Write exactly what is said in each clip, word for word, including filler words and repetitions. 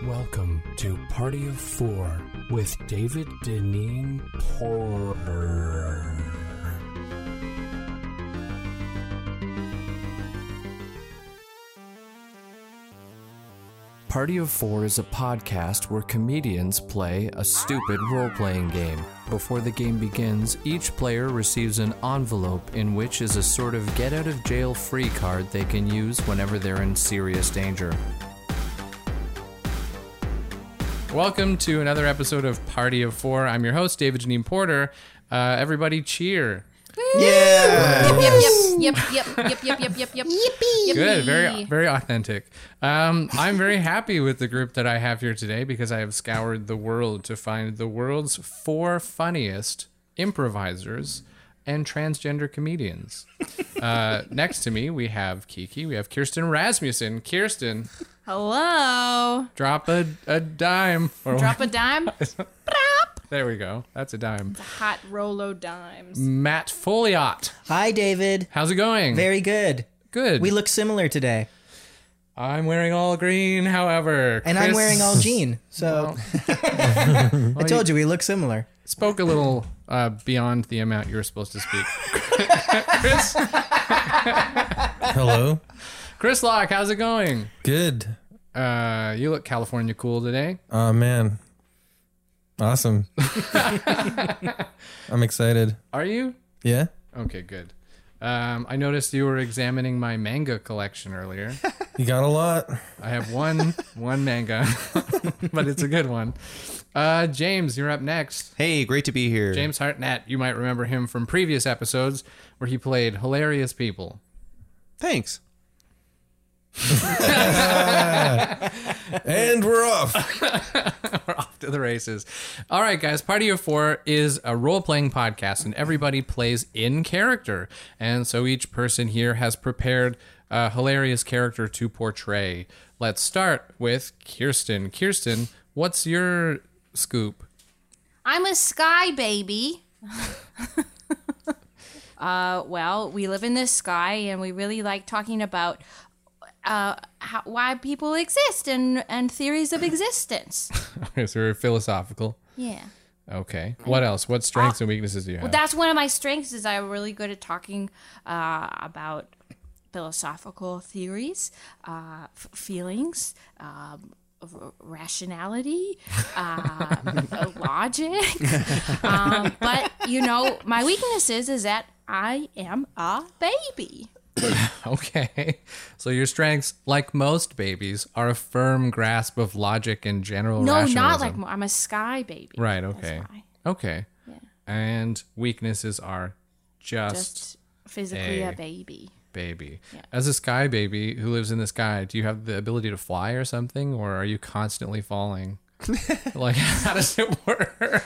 Welcome to Party of Four with David Deneen Porter. Party of Four is a podcast where comedians play a stupid role-playing game. Before the game begins, each player receives an envelope in which is a sort of get-out-of-jail-free card they can use whenever they're in serious danger. Welcome to another episode of Party of Four. I'm your host, David Deneen Porter. Uh, everybody cheer. Yeah. Yep, yep, yep, yep, yep, yep, yep, yep, yep. Yippee. Good, very, very authentic. Um, I'm very happy with the group that I have here today because I have scoured the world to find the world's four funniest improvisers and transgender comedians. Uh, next to me, we have Kiki. We have Kirsten Rasmussen. Kirsten, Hello. drop a, a dime. Or Drop a dime. There we go. That's a dime. Hot Rolo dimes. Matt Folliot. Hi, David. How's it going? Very good. Good. We look similar today. I'm wearing all green, however. And Chris I'm wearing all jean. So I told you we look similar. spoke a little uh, beyond the amount you were supposed to speak. Chris, Hello. Chris Locke, how's it going? Good. Uh, you look California cool today. Oh, man. Awesome. I'm excited. Are you? Yeah? Okay, good. Um, I noticed you were examining my manga collection earlier. You got a lot. I have one one manga, but it's a good one. Uh, James, you're up next. Hey, great to be here. James Hartnett, you might remember him from previous episodes where he played hilarious people. Thanks. And we're off. We're off to the races. All right, guys. Party of Four is a role-playing podcast, and everybody plays in character. And so each person here has prepared a hilarious character to portray. Let's start with Kirsten. Kirsten, what's your scoop? I'm a sky baby. uh, well, we live in the sky, and we really like talking about uh, how, why people exist and, and theories of existence. Okay, so we're philosophical. Yeah. Okay. What else? What strengths and weaknesses do you have? Well, that's one of my strengths is I'm really good at talking uh, about philosophical theories, uh, f- feelings, um, r- rationality, uh, logic. um, but, you know, my weakness is, is that I am a baby. Okay. So your strengths, like most babies, are a firm grasp of logic and general No, rationalism. not like, mo- I'm a sky baby. Right, That's okay. why. Okay. Yeah. And weaknesses are just, Just physically a- a baby. baby. Yeah. As a sky baby who lives in the sky, do you have the ability to fly or something, or are you constantly falling? Like, how does it work?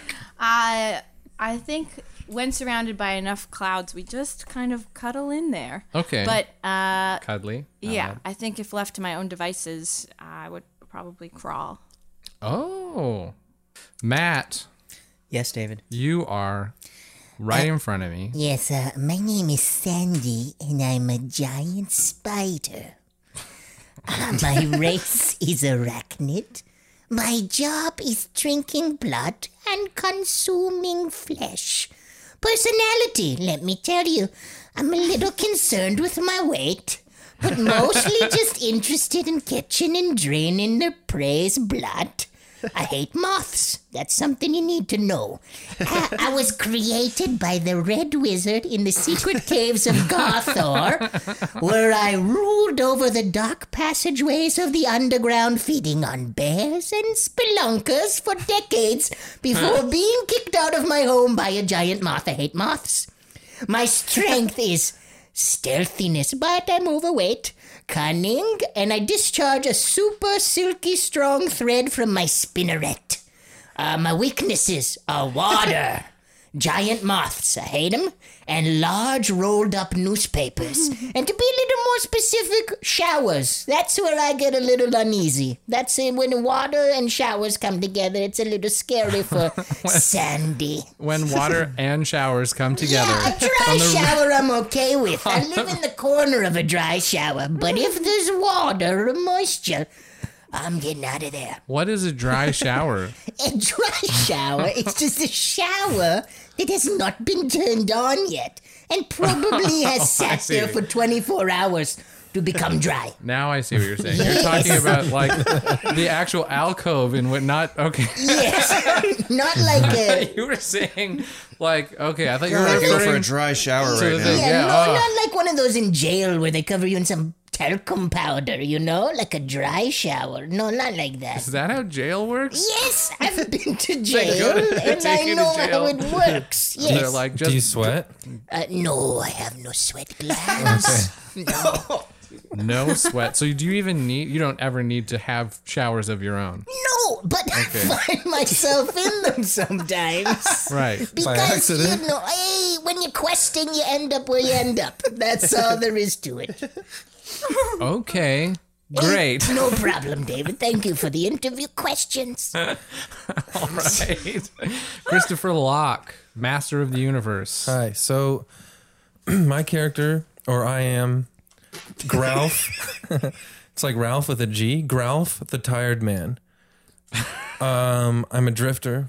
I I think when surrounded by enough clouds, we just kind of cuddle in there. Okay. But uh, Cuddly? yeah, I think if left to my own devices, I would probably crawl. Oh. Matt, Yes, David. you are right in front of me. Yes, uh, my name is Sandy, and I'm a giant spider. Uh, my race is arachnid. My job is drinking blood and consuming flesh. Personality, let me tell you, I'm a little concerned with my weight, but mostly just interested in catching and draining their prey's blood. I hate moths. That's something you need to know. Uh, I was created by the Red Wizard in the secret caves of Gothor, where I ruled over the dark passageways of the underground, feeding on bears and spelunkers for decades before being kicked out of my home by a giant moth. I hate moths. My strength is stealthiness, but I'm overweight. Cunning, and I discharge a super silky strong thread from my spinneret. Uh, my weaknesses are water, giant moths, I hate them, and large rolled up newspapers. And to be a little more specific, showers. That's where I get a little uneasy. That's it, when water and showers come together, it's a little scary for Sandy. When water and showers come together. Yeah, a dry shower I'm okay with. I live in the corner of a dry shower, but if there's water or moisture, I'm getting out of there. What is a dry shower? A dry shower? It's just a shower that has not been turned on yet and probably has I sat see. there for twenty-four hours to become dry. Now I see what you're saying. You're talking about like the actual alcove in what not okay. Yes. Not like a... You were saying like okay, I thought you You're were like go for a referring dry shower to right the now. thing. Yeah, Yeah, no, oh. not like one of those in jail where they cover you in some talcum powder, you know? Like a dry shower. No, not like that. Is that how jail works? Yes, I've been to go jail to- and take I you to know jail. how it works. They're Yes. like Do you just sweat? Uh, no, I have no sweat glands. No. no sweat. So do you even need? You don't ever need to have showers of your own, No, but I find myself in them sometimes. right? Because, accident? you know, hey, when you're questing, you end up where you end up. That's all there is to it. Okay, great. No problem, David. Thank you for the interview questions. All right, Christopher Locke, Master of the Universe. Hi. So, my character, or I am, Gralf. It's like Ralph with a G. Gralf, the tired man. Um, I'm a drifter.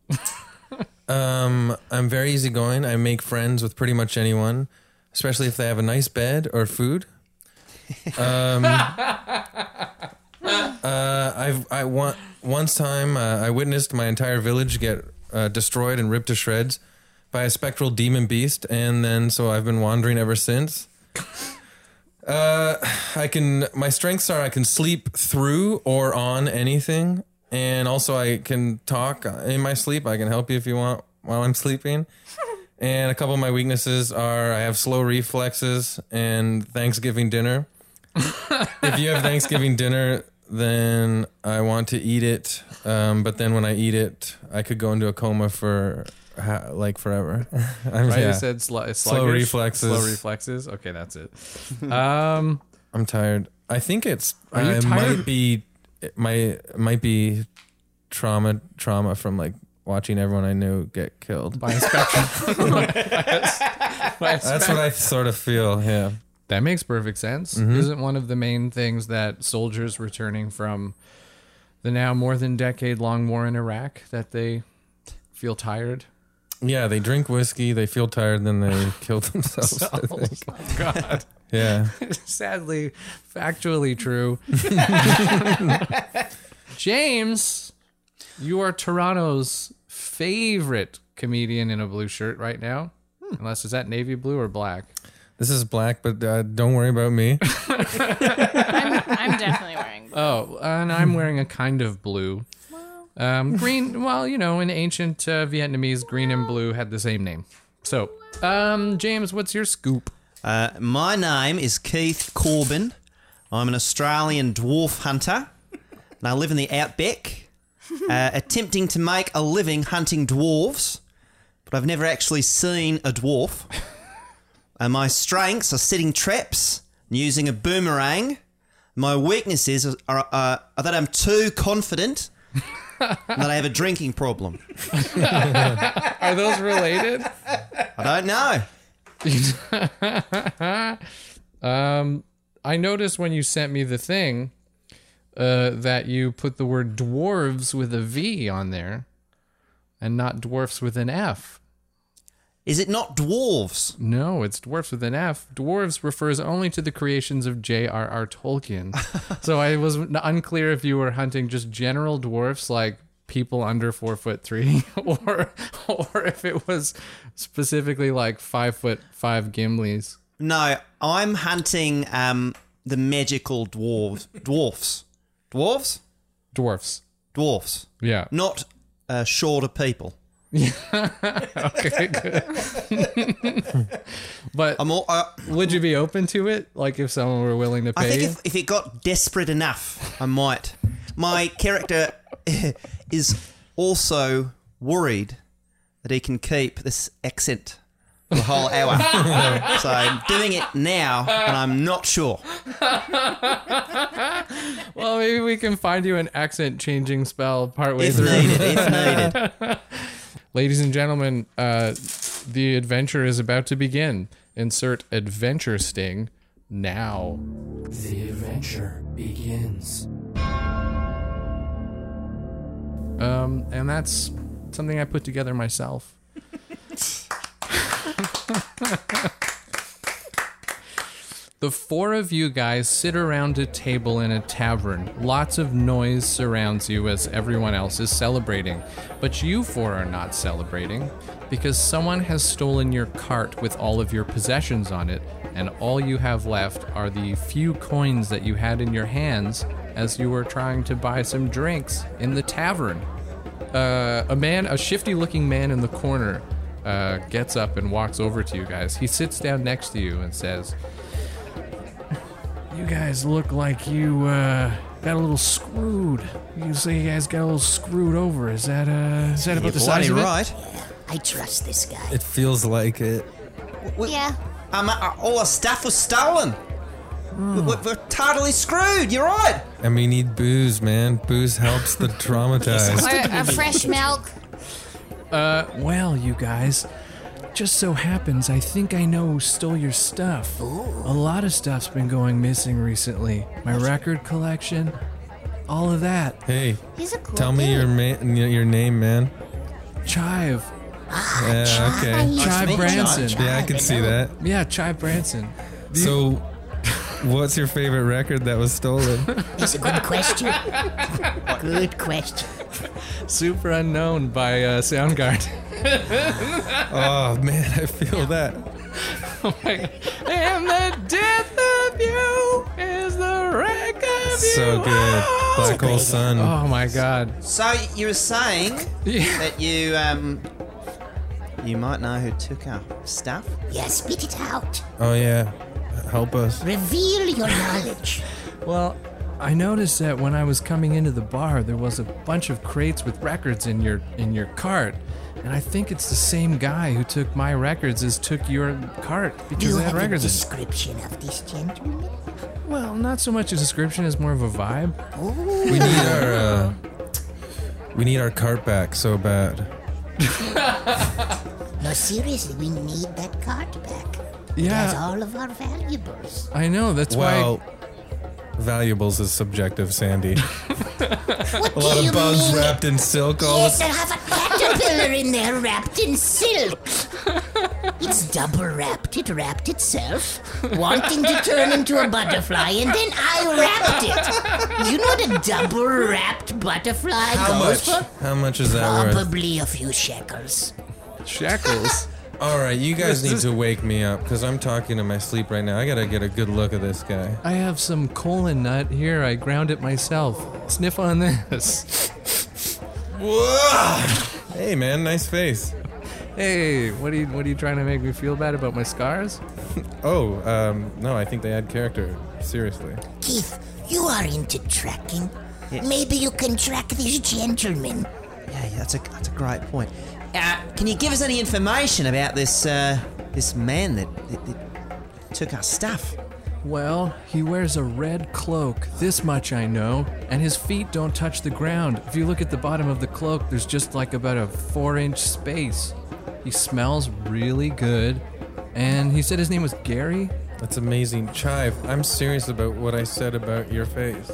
Um, I'm very easygoing. I make friends with pretty much anyone, especially if they have a nice bed or food. Um, uh, I've I want once time uh, I witnessed my entire village get uh, destroyed and ripped to shreds by a spectral demon beast, and then so I've been wandering ever since. Uh, I can my strengths are I can sleep through or on anything, and also I can talk in my sleep. I can help you if you want while I'm sleeping. And a couple of my weaknesses are I have slow reflexes and Thanksgiving dinner. If you have Thanksgiving dinner, then I want to eat it. Um, but then when I eat it, I could go into a coma for ha- like forever. I'm, Right, yeah. you said sl- sluggish, Slow reflexes. Slow reflexes. Okay, that's it. Um, I'm tired. I think it's. Are you I tired? might be. It might it might be trauma trauma from like watching everyone I knew get killed. by a spectrum. by a, by a That's spec- what I sort of feel. Yeah. That makes perfect sense. Mm-hmm. Isn't one of the main things that soldiers returning from the now more than decade long war in Iraq that they feel tired? Yeah. They drink whiskey. They feel tired. Then they kill themselves. I think. Oh, God. Yeah. Sadly, factually true. James, you are Toronto's favorite comedian in a blue shirt right now. Unless, is that navy blue or black? This is black, but uh, don't worry about me. I'm, I'm definitely wearing. Oh, and I'm wearing a kind of blue. Um, green, well, you know, in ancient uh, Vietnamese, green and blue had the same name. So, um, James, what's your scoop? Uh, my name is Keith Corbin. I'm an Australian dwarf hunter, and I live in the outback, uh, attempting to make a living hunting dwarves, but I've never actually seen a dwarf. And my strengths are setting traps and using a boomerang. My weaknesses are, are, uh, are that I'm too confident and that I have a drinking problem. Are those related? I don't know. Um, I noticed when you sent me the thing uh, that you put the word dwarves with a V on there and not dwarfs with an F. Is it not dwarves? No, it's dwarfs with an F. Dwarves refers only to the creations of J R R Tolkien. So I was n- unclear if you were hunting just general dwarfs like people under four foot three, or or if it was specifically like five foot five Gimlis. No, I'm hunting um, the magical dwarves. Dwarfs. Dwarves? Dwarfs. Dwarfs. Yeah. Not uh, shorter people. Okay, good. But I'm all, uh, would you be open to it? Like if someone were willing to I pay think you? if, if it got desperate enough, I might. My character is also worried that he can keep this accent for the whole hour. So I'm doing it now, and I'm not sure. Well, maybe we can find you an accent changing spell partway If through. needed, if needed. Ladies and gentlemen, uh, the adventure is about to begin. Insert adventure sting now. The adventure begins. Um, and that's something I put together myself. The four of you guys sit around a table in a tavern. Lots of noise surrounds you as everyone else is celebrating. But you four are not celebrating because someone has stolen your cart with all of your possessions on it, and all you have left are the few coins that you had in your hands as you were trying to buy some drinks in the tavern. Uh, a man, a shifty-looking man in the corner, uh, gets up and walks over to you guys. He sits down next to you and says, "You guys look like you uh, got a little screwed. You say you guys got a little screwed over. Is that uh, is that about the size of it?" right. I trust this guy. It feels like it. Yeah. Um, uh, all our stuff was stolen. We're, we're totally screwed. You're right. And we need booze, man. Booze helps the traumatized. Or a fresh milk. Uh, well, you guys, just so happens I think I know who stole your stuff. A lot of stuff's been going missing recently. My record collection, all of that. Hey, He's a cool tell me dude. your ma- your name, man. Chive. Yeah, okay. Chive me, Branson. Chive. Yeah, I can see that. Yeah, Chive Branson. So, what's your favorite record that was stolen? That's a good question. Good question. Super Unknown by uh, Soundgarden. Oh man, I feel that. And the death of you is the wreck of you. So good. Black Hole Sun. Oh my god. So you were saying Yeah. that you um you might know who took our stuff? Yeah, spit it out. Oh yeah, help us. Reveal your knowledge. Well, I noticed that when I was coming into the bar, there was a bunch of crates with records in your in your cart. And I think it's the same guy who took my records as took your cart Do because you they had have a records in it. description of this gentleman? Well, not so much a description as more of a vibe. We need our uh, we need our cart back so bad. No, seriously, we need that cart back. It has Yeah, all of our valuables. I know. That's Well, why. valuables is subjective, Sandy. What A lot do you of bugs mean? wrapped in silk. All Yes, the- I have a caterpillar in there wrapped in silk. It's double wrapped. It wrapped itself, wanting to turn into a butterfly, and then I wrapped it. You know what a double wrapped butterfly How goes much? for? How much is that worth? Probably a few shekels. Shackles. All right, you guys need to wake me up because I'm talking in my sleep right now. I gotta get a good look at this guy. I have some colon nut here. I ground it myself. Sniff on this. Whoa! Hey, man, nice face. Hey, what are you what are you trying to make me feel bad about my scars? Oh, um, no, I think they add character. Seriously. Keith, you are into tracking. Maybe you can track this gentleman. Yeah, yeah, that's a that's a great point. Uh, can you give us any information about this uh, this man that, that, that took our stuff? Well, he wears a red cloak, this much I know, and his feet don't touch the ground. If you look at the bottom of the cloak, there's just like about a four inch space. He smells really good, and he said his name was Gary. That's amazing. Chive, I'm serious about what I said about your face.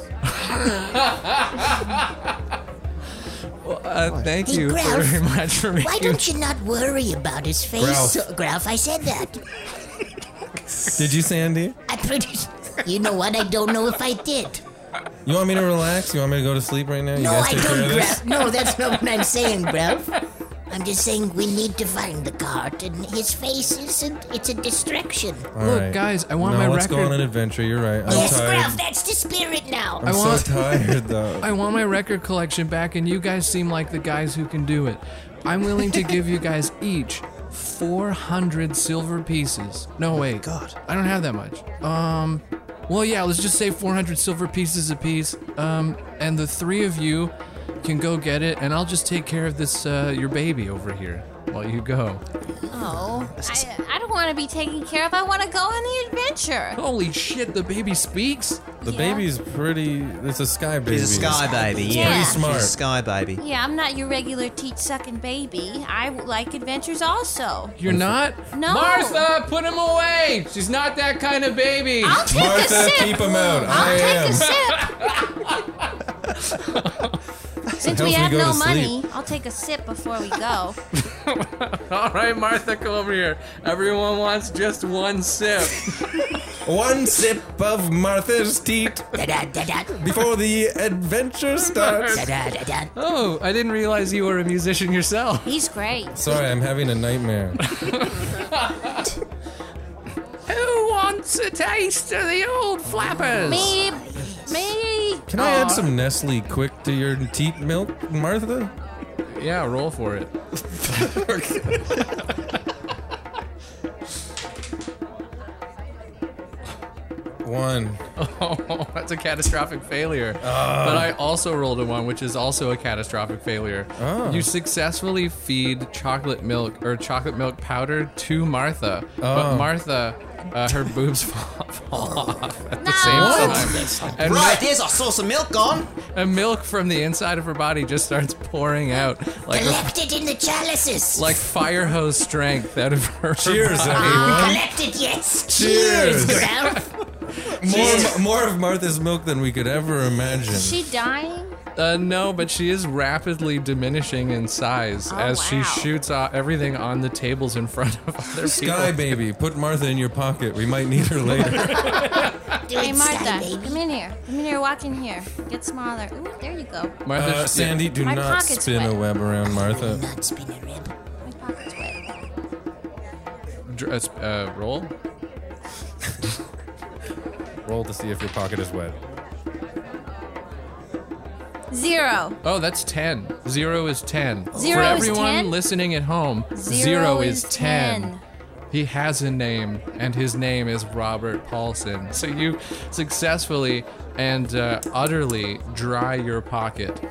Well, uh, thank Hey, you Graf, very much for making. Why don't you not worry about his face? Ralph. So, Graf, I said that. Did you, Sandy? I pretty. You know what? I don't know if I did. You want me to relax? You want me to go to sleep right now? You No, guys I take care don't, of this? Graf. No, that's not what I'm saying, Graf. I'm just saying we need to find the cart, and his face isn't. It's a distraction. All Look, right. guys, I want no, my let's record. go on an adventure. You're right. I'm yes, tired. Graf, that's the spirit now. I'm I so want- tired, though. I want my record collection back, and you guys seem like the guys who can do it. I'm willing to give you guys each four hundred silver pieces. No, wait. God. I don't have that much. Um, well, yeah, let's just say four hundred silver pieces apiece. Um, and the three of you can go get it, and I'll just take care of this, uh, your baby over here while you go. Oh, I, I don't want to be taken care of. I want to go on the adventure. Holy shit, the baby speaks? The Yeah. baby's pretty. It's a sky baby. He's a sky baby. He's Yeah, pretty smart. He's a sky baby. Yeah, I'm not your regular teat-sucking baby. I like adventures also. You're not? No. Martha, put him away! She's not that kind of baby! I'll take a Martha, sip. keep him out. I'll I take am. a sip. Since Since we helps me have go no to money, sleep. I'll take a sip before we go. All right, Martha, come over here. Everyone wants just one sip. One sip of Martha's teat Da-da-da-da. before the adventure starts. Da-da-da-da. Oh, I didn't realize you were a musician yourself. He's great. Sorry, I'm having a nightmare. Who wants a taste of the old flappers? Me, me. Can I add some Nestle Quick to your teat milk, Martha? Yeah, roll for it. One. Oh, that's a catastrophic failure. But I also rolled a one, which is also a catastrophic failure. Oh. You successfully feed chocolate milk or chocolate milk powder to Martha, Oh. but Martha, uh, her boobs fall, fall off at the No. same What? time. And, Right, milk, there's our source of milk gone. and milk from the inside of her body just starts pouring out like a, Collect it in the chalices. like fire hose strength out of her. Cheers, body. everyone. Collect it, yes. Cheers. Cheers, Graf. More, more of Martha's milk than we could ever imagine. Is she dying? Uh, no, but she is rapidly diminishing in size Oh, as she wow. shoots uh, everything on the tables in front of other Sky people. baby, put Martha in your pocket. We might need her later. Do Hey, it, Martha, Sky Baby. come in here. Come in here. Walk in here. Get smaller. Ooh, there you go. Martha, Uh, Sandy, do My not pocket's spin a wet. web around Martha. Not spin a rib. My pocket's wet. dr- uh, sp- uh, roll. Roll to see if your pocket is wet. Zero. Oh, that's ten. Zero is ten. Zero For is everyone ten? listening at home, Zero zero is is ten. ten. He has a name, and his name is Robert Paulson. So you successfully and uh, utterly dry your pocket.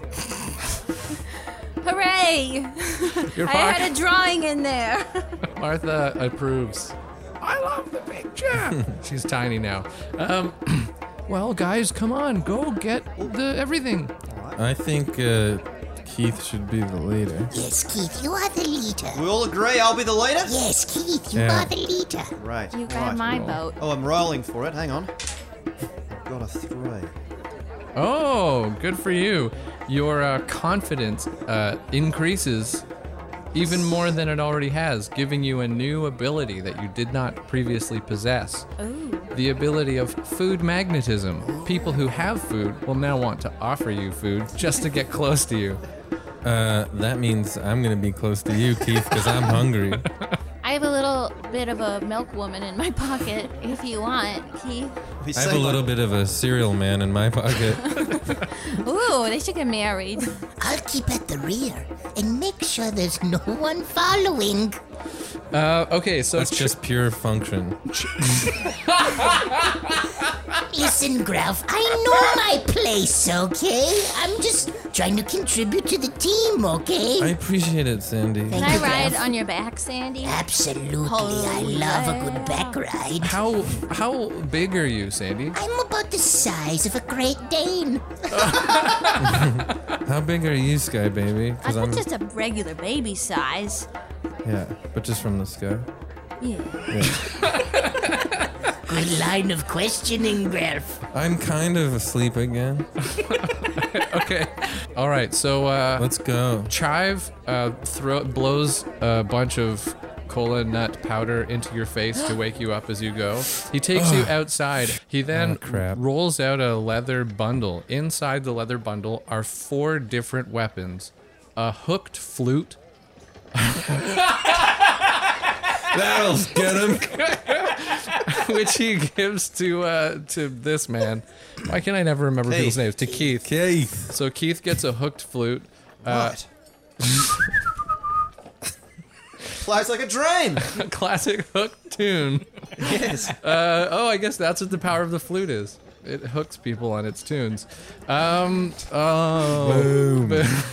Hooray! Your I pocket. had a drawing in there. Martha approves. I love the picture. She's tiny now. Um, well, guys, come on, go get the everything. I think uh, Keith should be the leader. Yes, Keith, you are the leader. We all agree I'll be the leader? Yes, Keith, you Yeah. are the leader. Right. You grab right. my boat. Oh, I'm rolling for it. Hang on. I've got a three. Oh, good for you. Your uh, confidence uh, increases even more than it already has, giving you a new ability that you did not previously possess. Ooh. The ability of food magnetism. People who have food will now want to offer you food just to get close to you. Uh, that means I'm gonna be close to you, Keith, because I'm hungry. I have a little bit of a milk woman in my pocket if you want, Keith. We I have a say little like- bit of a cereal man in my pocket. Ooh, they should get married. I'll keep at the rear and make sure there's no one following. Uh, okay, so That's just pure function. Listen, Graf, I know my place, okay? I'm just trying to contribute to the team, okay? I appreciate it, Sandy. Thank Can I you, ride Graf. on your back, Sandy? Absolutely, Oh, I love a yeah. good back ride. how how big are you, Sandy? I'm about the size of a Great Dane. How big are you, Sky Baby? I Because put I'm just a regular baby size. yeah, but just from the sky. Yeah. Good line of questioning, Graf. I'm kind of asleep again. Okay. All right, so uh, Let's go. Chive uh, throw, blows a bunch of cola nut powder into your face to wake you up as you go. He takes you outside. He then Oh, crap. rolls out a leather bundle. Inside the leather bundle are four different weapons: a hooked flute, That'll get him. which he gives to uh, to this man. Why can I never remember Keith. people's names? To Keith. Keith. So Keith gets a hooked flute. Uh, Right. Plays like a dream. Classic hooked tune. Yes. Uh, oh, I guess that's what the power of the flute is. It hooks people on its tunes. Um, oh.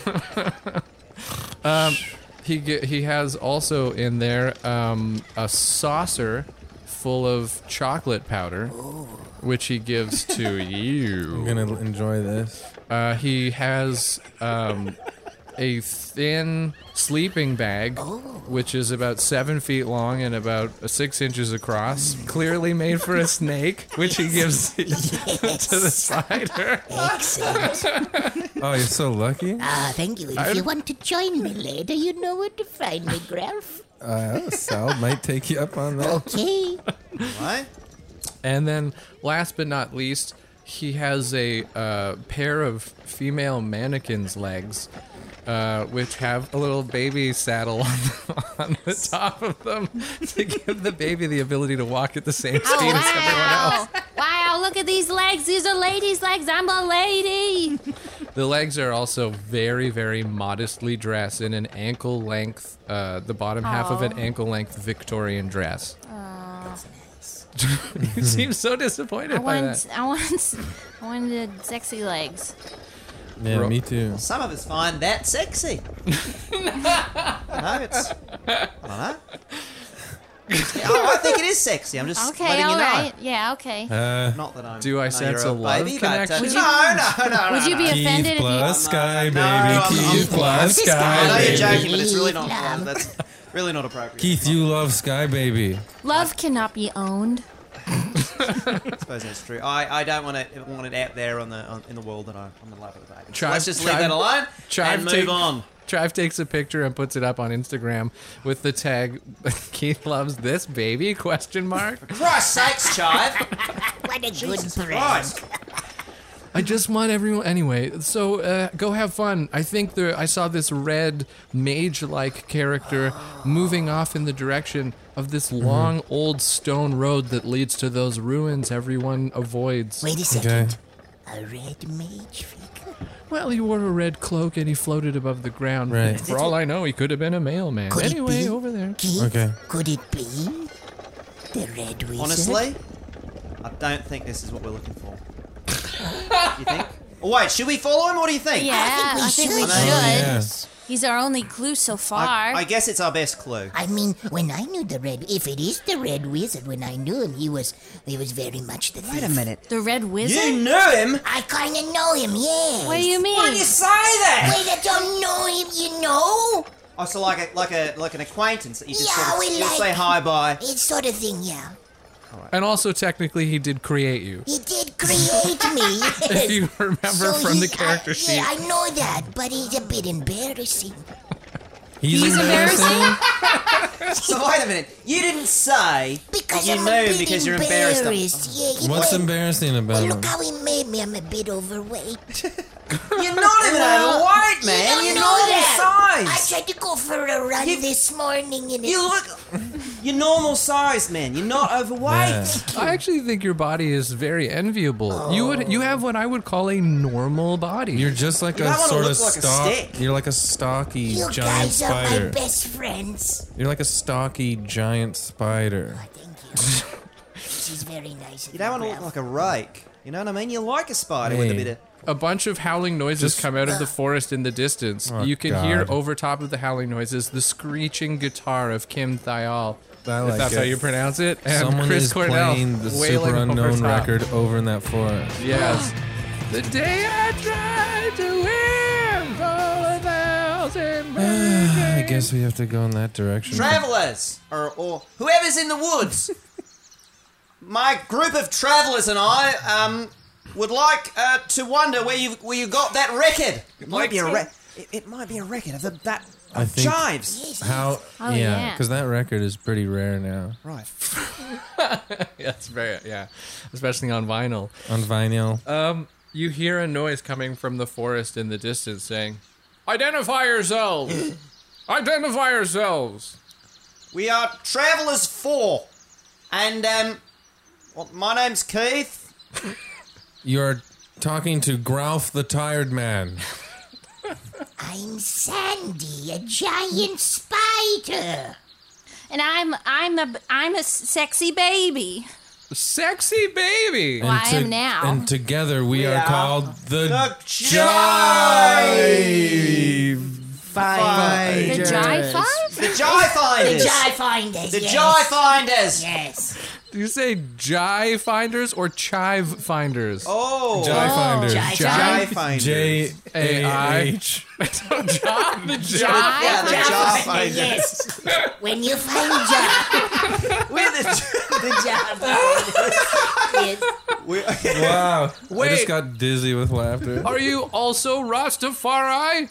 um, he ge- he has also in there um, a saucer full of chocolate powder, which he gives to I'm you. gonna enjoy this. Uh, he has um, a thin sleeping bag, which is about seven feet long and about six inches across, clearly made for a snake, which he gives to the spider. Excellent. Oh, you're so lucky. Ah, thank you. If you want to join me later, you know where to find me, Graf. Uh, Sal might take you up on that. Okay. Right? And then, last but not least, he has a uh, pair of female mannequin's legs, uh, which have a little baby saddle on, on the top of them to give the baby the ability to walk at the same speed Oh, as everyone else. wow. Wow, look at these legs. These are ladies' legs. I'm a lady. The legs are also very, very modestly dressed in an ankle length, uh, the bottom half of an ankle length Victorian dress. You seem so disappointed I by want, that. I want, I wanted sexy legs. Yeah, Ro- me too. Some of us find that sexy. No, it's. I don't know. Yeah, I think it is sexy. I'm just Okay, letting all you know. right. Yeah, okay. Uh, Not that I'm. Do I know sense you're a love baby, but, uh, connection? Would you- no, no, no, no. Would you be no. offended Keith if you? plus Sky, No, baby. I'm- Keith I'm- plus This I Sky, know you're baby. joking, but it's really not fun. That's really not appropriate. Keith, you love Sky, baby. Love cannot be owned. I suppose that's true. I, I don't want it want it out there on the on, in the world that I, I'm in love with a baby. So Chive- let's just leave Chive- that alone Chive and move take- on. Trive takes a picture and puts it up on Instagram with the tag "Keith loves this baby?" question mark. Christ's sakes, Chive! What a good Jesus prank. Christ! I just want everyone anyway. So uh, go have fun. I think there. I saw this red mage-like character moving off in the direction of this long old stone road that leads to those ruins everyone avoids. Wait a Okay. second. A red mage figure? Well, he wore a red cloak and he floated above the ground. Right. For all I know, he could have been a mailman. Could it Anyway, be? over there. Keith, Okay. could it be the red wizard? Honestly, I don't think this is what we're looking for. You think? Oh, wait, should we follow him? What do you think? Yeah, I think we I think we should. should. Oh, yeah. He's our only clue so far. I, I guess it's our best clue. I mean, when I knew the red, if it is the red wizard, when I knew him, he was, he was very much the thief. Wait a minute. the Red Wizard? You knew him? I kind of know him, yeah. What do you mean? Why do you say that? Wait, I don't know him, you know? Oh, so like a like a like an acquaintance that you just Yeah, sort of we you'll like- say hi bye. It's sort of thing, yeah. And also, technically, he did create you. He did create me. If you remember So from the he- character I, sheet. Yeah, I know that, but he's a bit embarrassing. He's, He's embarrassing? So wait a minute. You didn't say Because you I'm knew a him bit because you're embarrassed. embarrassed. Yeah, he What's went- embarrassing about Well, him? look how he made me. I'm a bit overweight. You're not even overweight, man. You don't You're know normal that. I size. tried to go for a run You- this morning and You it, look. You're normal size, man. You're not overweight. Yeah. I actually think your body is very enviable. You would, you have what I would call a normal body. You're just like You a don't wanna sort of look like a stock. stick. You're like a stocky you giant guys are my spider. best friends. You're like a stocky giant spider. Oh, thank you. This is very nice of You don't want to look like a rake. You know what I mean? You like a spider with a Hey. bit of. a bunch of howling noises Just- come out of the forest in the distance. Oh, you can hear God. over top of the howling noises the screeching guitar of Kim Thial. I if like that's it. how you pronounce it. And Someone Chris is Cornell playing the wailing super over unknown top. record over in that forest. Yes. The day I tried to win for a thousand I guess we have to go in that direction. Travelers, or, or whoever's in the woods. My group of travelers and I um, would like uh, to wonder where you where you got that record. It might be a re- it, it might be a record of the, that I of think- jives. How? Oh, yeah, yeah. because that record is pretty rare now Right. That's very, yeah. Especially on vinyl. on vinyl. Um, you hear a noise coming from the forest in the distance saying, "Identify yourselves! Identify yourselves!" We are travelers four, and um, well, my name's Keith. You're talking to Growth the Tired Man. I'm Sandy, a giant spider. And I'm I'm a I'm a sexy baby. Sexy baby! Well, I am now. And together we, We are are called the, the Jive Five. The Jive Five? The Jai The Finders. Jai Finders. The yes. Jai Finders. Yes. Do you say Jai Finders or Chive Finders? Oh, Jai Finders. Jai Jai Finders. Finders. J A A I. H. John, the Jai. Yeah, the Jai Jai Finders, Finders. yes. When you find Jai, We're the, the Jai Finders. Yes. we Wow. I Wait. just got dizzy with laughter. Are you also Rastafari?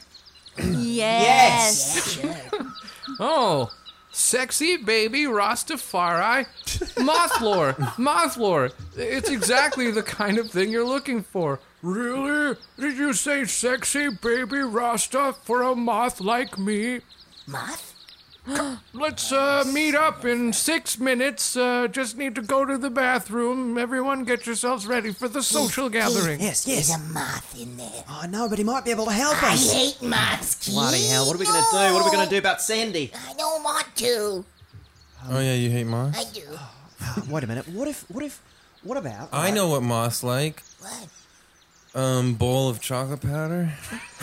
Yes. Yeah, sure. Oh, sexy baby Rastafari. Mothlore. Mothlore. It's exactly the kind of thing you're looking for. Really? Did you say sexy baby Rasta for a moth like me? Moth? Let's uh, meet up in six minutes. Uh, just need to go to the bathroom. Everyone get yourselves ready for the social gathering. Yes, There's yes. a moth in there. Oh no, but he might be able to help I us. hate moths, Keith. Bloody hell! What are we gonna do? What are we gonna do about Sandy? I don't want to. Oh yeah, you hate moths? I do. Wait a minute. What if? What if? What about? I know what moths like. What? Um, bowl of chocolate powder.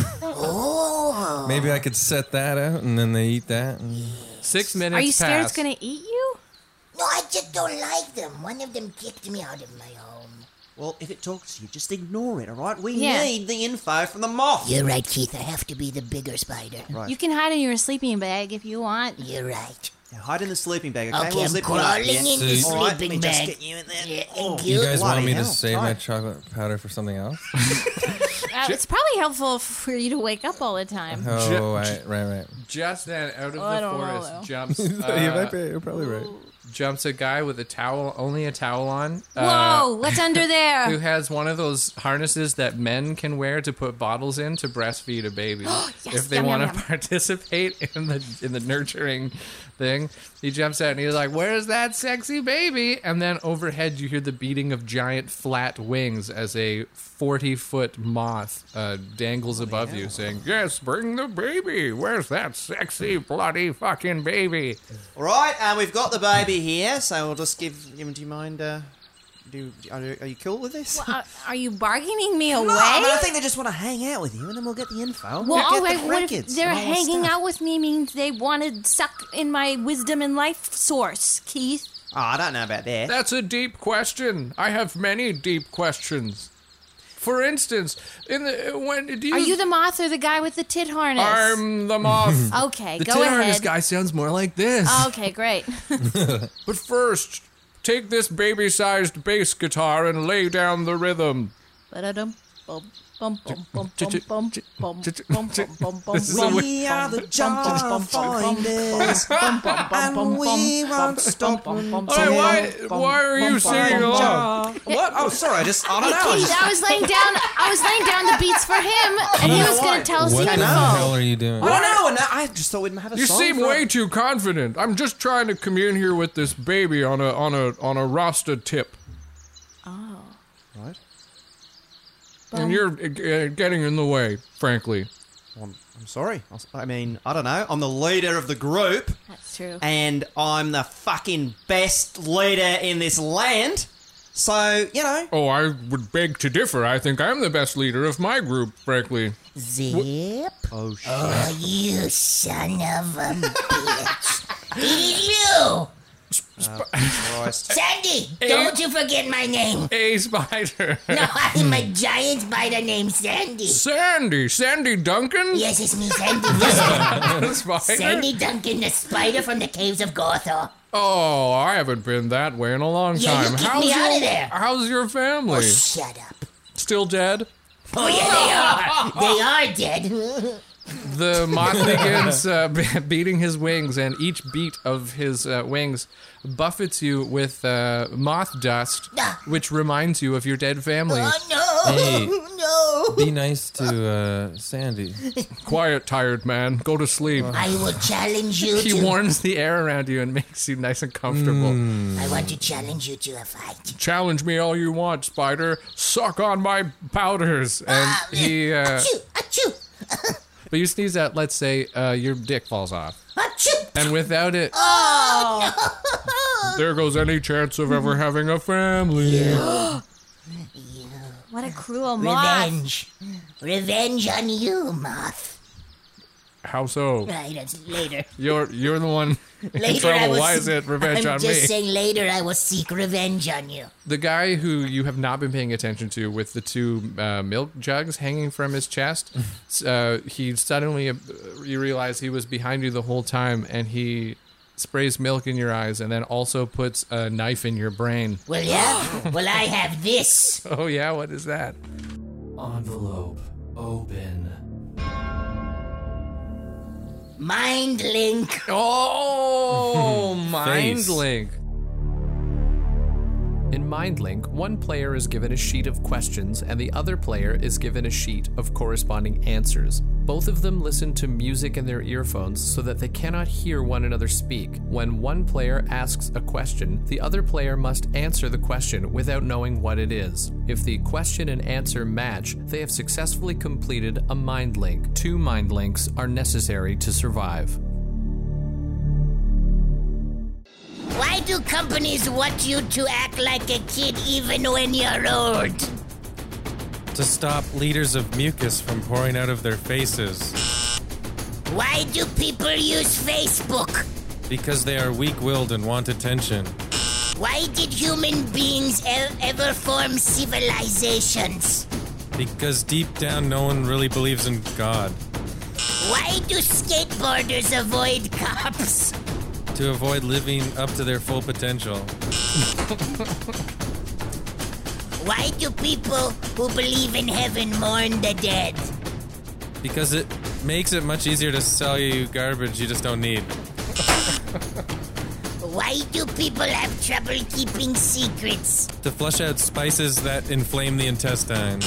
Oh. Maybe I could set that out, and then they eat that. And... Six minutes Are you scared pass. it's gonna eat you? No, I just don't like them. One of them kicked me out of my home. Well, if it talks to you, just ignore it. All right. We Yeah. need the info from the moth. You're right, Keith. I have to be the bigger spider. Right. You can hide in your sleeping bag if you want. You're right. Now hide in the sleeping bag. Okay, Okay, we'll I'm zip you up, crawling yeah? in the So- All right, let me sleeping just bag. get you in there. Yeah, Oh, thank You guys bloody want me to hell, save tight. my chocolate powder for something else? Uh, it's probably helpful for you to wake up all the time. Oh, right, right, right. Just then, out of Oh, I the don't know, forest though. jumps you might uh, be, you're probably right. jumps a guy with a towel, only a towel on. uh, Whoa, what's under who there? has one of those harnesses that men can wear to put bottles in to breastfeed a baby if they yum, want yum, to yum. participate in the in the nurturing thing. He jumps out and he's like, "Where's that sexy baby?" And then overhead you hear the beating of giant flat wings as a forty foot moth uh, dangles above you, saying, "Yes, bring the baby. Where's that sexy bloody fucking baby?" All right, and we've got the baby here, so we'll just give. Do you mind? Uh, do are you, are you cool with this? Uh, are you bargaining me away? No, I mean, I think they just want to hang out with you, and then we'll get the info. well, We'll all get right, the what if records they're and all that hanging stuff. out with me means they want to suck in my wisdom and life source, Keith? Oh, I don't know about that. That's a deep question. I have many deep questions. For instance, in the when do you? Are you the moth or the guy with the tit harness? I'm the moth. okay, The go tit ahead. harness guy sounds more like this. Okay, great. But first, take this baby-sized bass guitar and lay down the rhythm. Ba-da-dum, bum, bum, bum, bum, bum, bum, bum, bum, bum, bum, bum, This is a bum, wi- We are the bum, jar bum, bum, bum, finders, bum, bum, bum, and bum, we bum, won't bum, stop bum, bum, Hey, bum, why- bum, why are you bum, singing bum, along? bum. What? Oh, sorry. I just I don't know. I Keith, just- I was laying down. I was laying down the beats for him, and he was going to tell us What the the info. hell are you doing? I don't know. And I just thought we'd have a You song seem for way it. too confident. I'm just trying to commune here with this baby on a on a on a Rasta tip, Right. and you're uh, getting in the way, frankly. I'm, I'm sorry. I was- I mean, I don't know. I'm the leader of the group, That's true. and I'm the fucking best leader in this land. So you know. Oh, I would beg to differ. I think I'm the best leader of my group, frankly. Zip. Oh shit. Oh, you son of a bitch. It is you. Christ. Sandy, don't you forget my name. A spider. No, I'm a giant spider named Sandy. Sandy. Sandy Duncan? Yes, it's me, Sandy Duncan. Spider? Sandy Duncan, the spider from the caves of Gothor. Oh, I haven't been that way in a long Yeah, you time. kicked how's me your, out of there. How's your family? Shut up. Still dead? Oh, yeah, they are. They are dead. The moth begins uh, be- beating his wings, and each beat of his uh, wings buffets you with uh, moth dust, Ah. which reminds you of your dead family. Oh, no. Hey. No. Be nice to uh, Sandy. Quiet, tired man. Go to sleep. I will challenge you He to... warms the air around you and makes you nice and comfortable. I want to challenge you to a fight. Challenge me all you want, Spider. Suck on my powders. And he, uh, Achoo, achoo, but you sneeze out, let's say, uh, your dick falls off. achoo. And without it, Oh, there goes any chance of ever having a family. What a cruel moth. Revenge. Revenge on you, moth. How so? Right, that's later. You're you're the one in Later, I trouble. will Why see- is it revenge I'm on just me? saying later I will seek revenge on you. The guy who you have not been paying attention to with the two uh, milk jugs hanging from his chest, uh, he suddenly, uh, you realize he was behind you the whole time, and he sprays milk in your eyes and then also puts a knife in your brain. Well, yeah. Well, I have this. Oh, yeah? What is that? Envelope open. Mind link. Oh, Face. MindLink. In MindLink, one player is given a sheet of questions and the other player is given a sheet of corresponding answers. Both of them listen to music in their earphones so that they cannot hear one another speak. When one player asks a question, the other player must answer the question without knowing what it is. If the question and answer match, they have successfully completed a MindLink. Two MindLinks are necessary to survive. Why do companies want you to act like a kid even when you're old? To stop liters of mucus from pouring out of their faces. Why do people use Facebook? Because they are weak-willed and want attention. Why did human beings e- ever form civilizations? Because deep down no one really believes in God. Why do skateboarders avoid cops? To avoid living up to their full potential. Why do people who believe in heaven mourn the dead? Because it makes it much easier to sell you garbage you just don't need. Why do people have trouble keeping secrets? To flush out spices that inflame the intestines.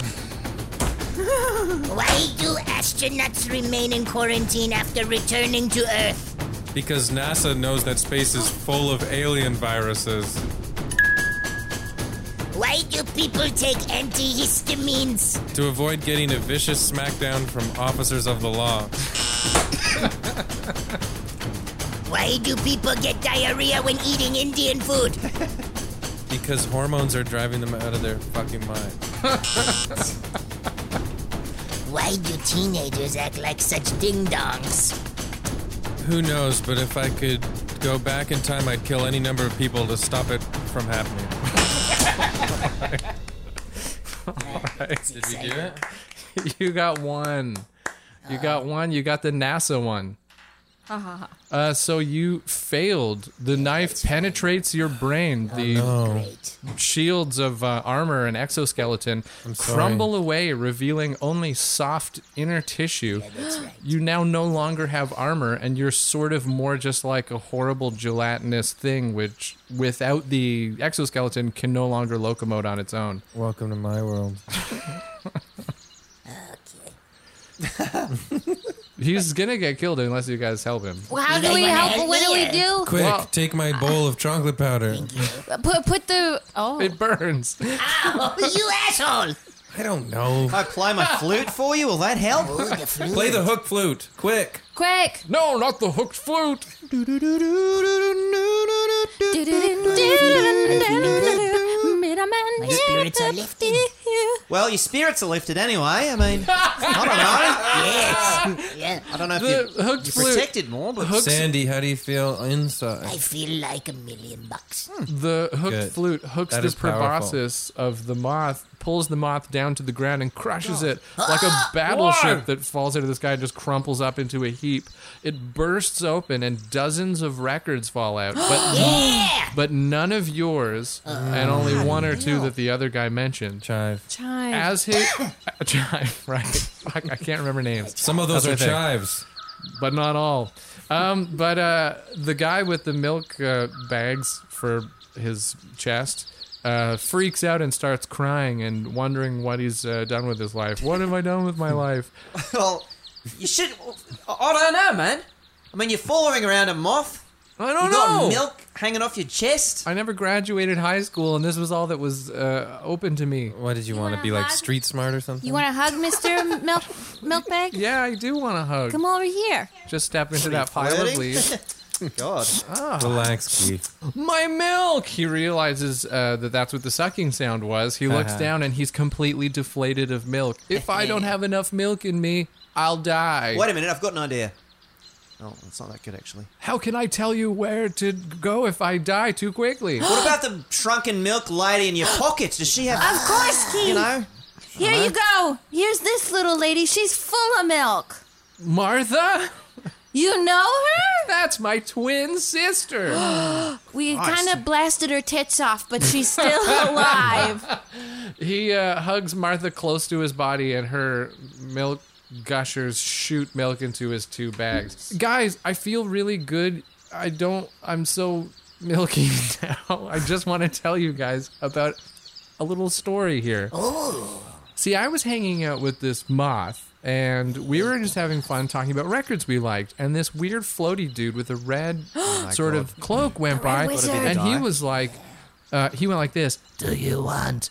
Why do astronauts remain in quarantine after returning to Earth? Because NASA knows that space is full of alien viruses. Why do people take antihistamines? To avoid getting a vicious smackdown from officers of the law. Why do people get diarrhea when eating Indian food? Because hormones are driving them out of their fucking mind. Why do teenagers act like such ding-dongs? Who knows, but if I could go back in time, I'd kill any number of people to stop it from happening. Did you do it? You got one. You got one. You got the NASA one. Uh, so you failed. The knife penetrates your brain. The Great. shields of uh, armor and exoskeleton crumble away, revealing only soft inner tissue. That's right. You now no longer have armor, and you're sort of more just like a horrible gelatinous thing, which, without the exoskeleton, can no longer locomote on its own. Welcome to my world. He's gonna get killed unless you guys help him. Well, how You do guys we wanna help? help What do me, we or- do? Quick, Well- take my bowl of chocolate powder. Put put the oh. It burns. Ow, you asshole! I don't know. If I play my flute for you, will that help? Oh, the flute. Play the hook flute, quick. Quick! No, not the hooked flute. My spirits are lifting. Well, your spirits are lifted anyway. I mean, I don't know. Yes. Yeah. I don't know if The you, hooked you flute. protected more, but Hooks- Sandy, how do you feel inside? I feel like a million bucks. The hooked Good. flute hooks That the is powerful. proboscis of the moth, pulls the moth down to the ground, and crushes it like a battleship that falls out of the sky and just crumples up into a heap. It bursts open, and dozens of records fall out, but Yeah! but none of yours, and only one or two that the other guy mentioned. Chive. Chive. As his chive, right? Fuck, I can't remember names. Some of those That's are what I think. chives. But not all. Um, but uh, the guy with the milk uh, bags for his chest uh, freaks out and starts crying and wondering what he's uh, done with his life. What have I done with my life? well, you should. I don't know, man. I mean, you're following around a moth. I don't You got know. milk hanging off your chest. I never graduated high school, and this was all that was uh, open to me. What did you, You want to wanna be like hug? street smart or something? You want to hug Mister Milk Milkbag? Yeah, I do want to hug. Come over here. Just step into that pile of flirting? leaves. God. Relax, Keith. My milk! He realizes uh, that that's what the sucking sound was. He looks Uh-huh. down and he's completely deflated of milk. If I don't have enough milk in me, I'll die. Wait a minute, I've got an idea. Oh, it's not that good, actually. How can I tell you where to go if I die too quickly? What about the shrunken milk lady in your pockets? Does she have... Of course, Keith. You know? Here you go. Here's this little lady. She's full of milk. Martha? You know her? That's my twin sister. We kind of blasted her tits off, but she's still alive. He uh, hugs Martha close to his body, and her milk gushers shoot milk into his two bags. Guys, I feel really good. I don't, I'm so milky now. I just want to tell you guys about a little story here. Oh, See, I was hanging out with this moth, and we were just having fun talking about records we liked, and this weird floaty dude with a red sort of cloak went by, Wizard. and he was like, uh, he went like this. Do you want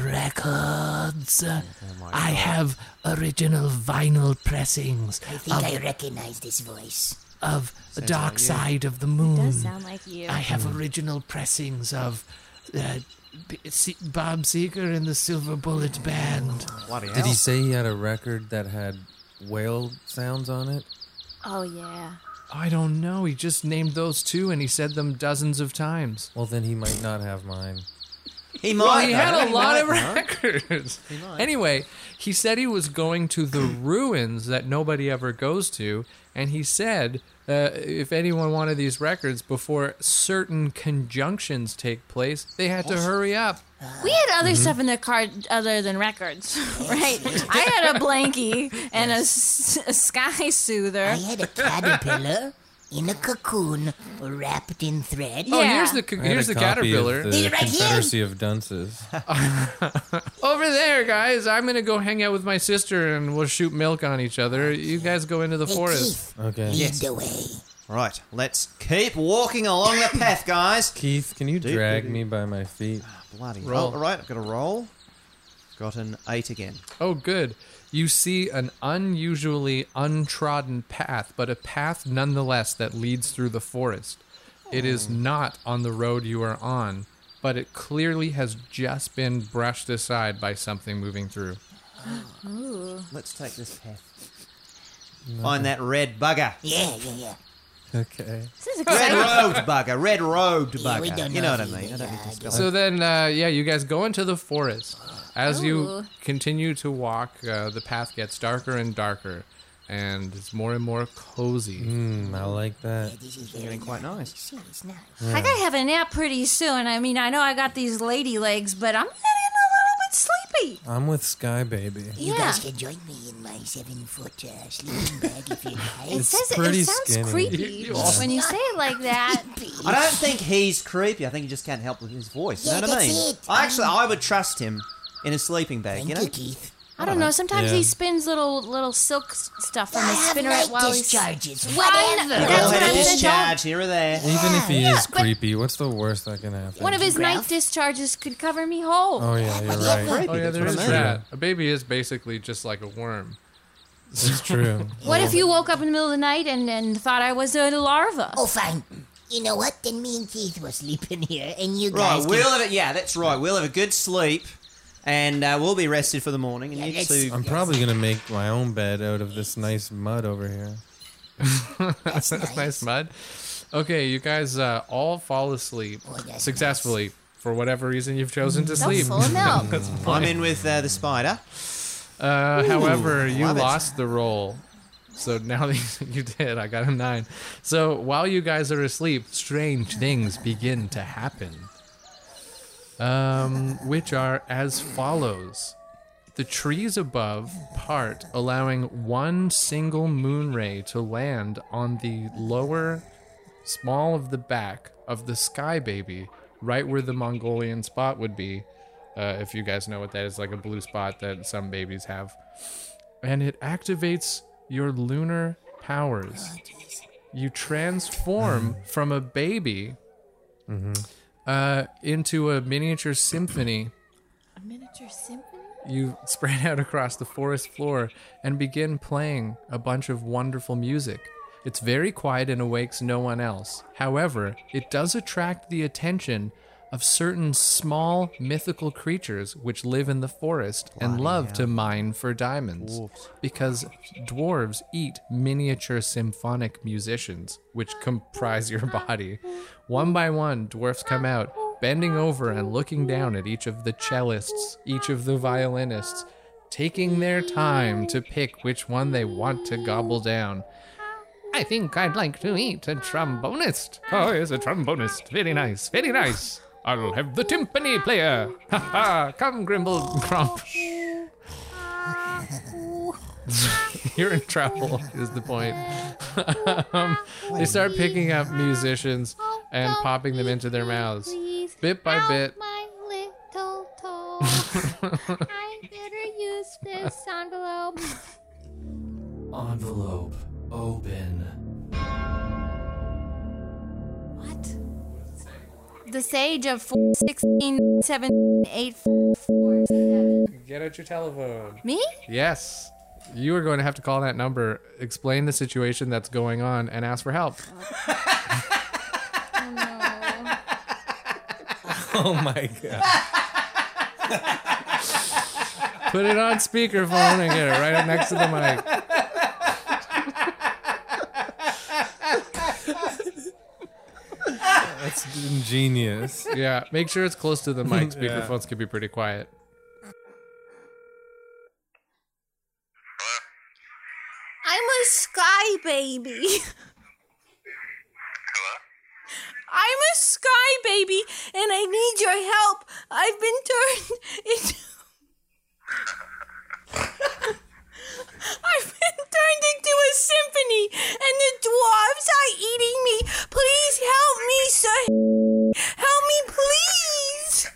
records? I have original vinyl pressings I think I recognize this voice. of The Dark Side of the Does Moon. sound like you. I have original pressings of uh, B- Se- Bob Seger and the Silver Bullet Band. Bloody hell. Did he say he had a record that had whale sounds on it? Oh, yeah. I don't know. He just named those two, and he said them dozens of times. Well, then he might not have mine. He might. Well, he though. had a He lot might, of though. records. Anyway, he said he was going to the ruins that nobody ever goes to, and he said uh, if anyone wanted these records before certain conjunctions take place, they had to hurry up. We had other stuff in the car other than records, right? I had a blankie and a, s- a sky soother. I had a caterpillar in a cocoon wrapped in thread. Oh, Yeah. here's the co- I had here's a the copy caterpillar. of the He's right here. Confederacy of Dunces. Over there, guys. I'm gonna go hang out with my sister, and we'll shoot milk on each other. You guys go into the Hey, forest. Keith, Okay. lead Yes. the way. Right, let's keep walking along the path, guys. Keith, can you Dude, drag dude, me by my feet? Bloody Roll. roll. All right, I've got a roll. Got an eight again. Oh, good. You see an unusually untrodden path, but a path nonetheless that leads through the forest. It is not on the road you are on, but it clearly has just been brushed aside by something moving through. Let's take this path. Find that red bugger. Yeah, yeah, yeah. Okay. This is Red exciting. robed bugger. Red robed Yeah, we bugger. don't You know know what I if mean? he- I don't need yeah, to spell So it. then, uh, yeah, you guys go into the forest. As you Ooh. continue to walk, uh, the path gets darker and darker, and it's more and more cozy. Hmm, I like that. This is very Getting quite nice. See, it's nice. I gotta have a nap pretty soon. I mean, I know I got these lady legs, but I'm getting a little bit sleepy. I'm with Sky Baby. You Yeah. guys can join me in my seven-foot uh, sleeping bag if you It like. says it, pretty it sounds skinny. creepy when you say it like that. I don't think he's creepy. I think he just can't help with his voice. You Yeah, know what I that's mean? it. I actually, I would trust him in a sleeping bag. Thank You you, know? Keith. I don't know. Sometimes Yeah. he spins little little silk s- stuff on I the have spinner night while he's. discharges. Well, I Whatever. know- All That's what had a I'm saying. discharge here or there. Even if he Yeah, is but- creepy, what's the worst that can happen? One of his night Ralph? discharges could cover me whole. Oh yeah, you're right. Creepy, Oh yeah, that's there what is I mean. that. A baby is basically just like a worm. It's true. What if you woke up in the middle of the night and, and thought I was a larva? Oh, fine. You know what? Then me and Keith will sleep in here, and you Right, guys we'll can... have it. Yeah, that's right. We'll have a good sleep, and uh, we'll be rested for the morning. And Yeah, you let's- two, I'm probably gonna make my own bed out of this nice mud over here. That's That's nice. nice mud. Okay, you guys uh, all fall asleep Oh, that's successfully for whatever reason you've chosen to So sleep. full of milk. I'm in with uh, the spider. Uh, however, you love it. lost the roll. So now that you did, I got a nine. So while you guys are asleep, strange things begin to happen. Um, which are as follows. The trees above part, allowing one single moon ray to land on the lower small of the back of the Sky Baby, right where the Mongolian spot would be. Uh, if you guys know what that is, like a blue spot that some babies have. And it activates your lunar powers. You transform from a baby uh, into a miniature symphony. A miniature symphony? You spread out across the forest floor and begin playing a bunch of wonderful music. It's very quiet and awakes no one else. However, it does attract the attention of certain small mythical creatures which live in the forest and love to mine for diamonds. Because dwarves eat miniature symphonic musicians, which comprise your body. One by one, dwarfs come out, bending over and looking down at each of the cellists, each of the violinists, taking their time to pick which one they want to gobble down. I think I'd like to eat a trombonist. Oh, yes, a trombonist. Very nice, very nice. I'll have the timpani player. Ha ha! Come, Grimble Crump. You're in trouble, is the point. um, they start picking up musicians and popping them into their mouths. Bit by bit. My little toe. I better use this envelope. Envelope open. What? The sage of four, sixteen, seven, eight, four, seven. Get out your telephone. Me? Yes. You are going to have to call that number, explain the situation that's going on, and ask for help. Oh no. Oh my god. Put it on speakerphone and get it right up next to the mic. That's ingenious. Yeah, make sure it's close to the mic. Speakerphones can be pretty quiet. I'm a sky baby. Hello? I'm a sky baby, and I need your help. I've been turned into... I've been turned into a symphony, and the dwarves are eating me. Please help me, sir. Help me, please.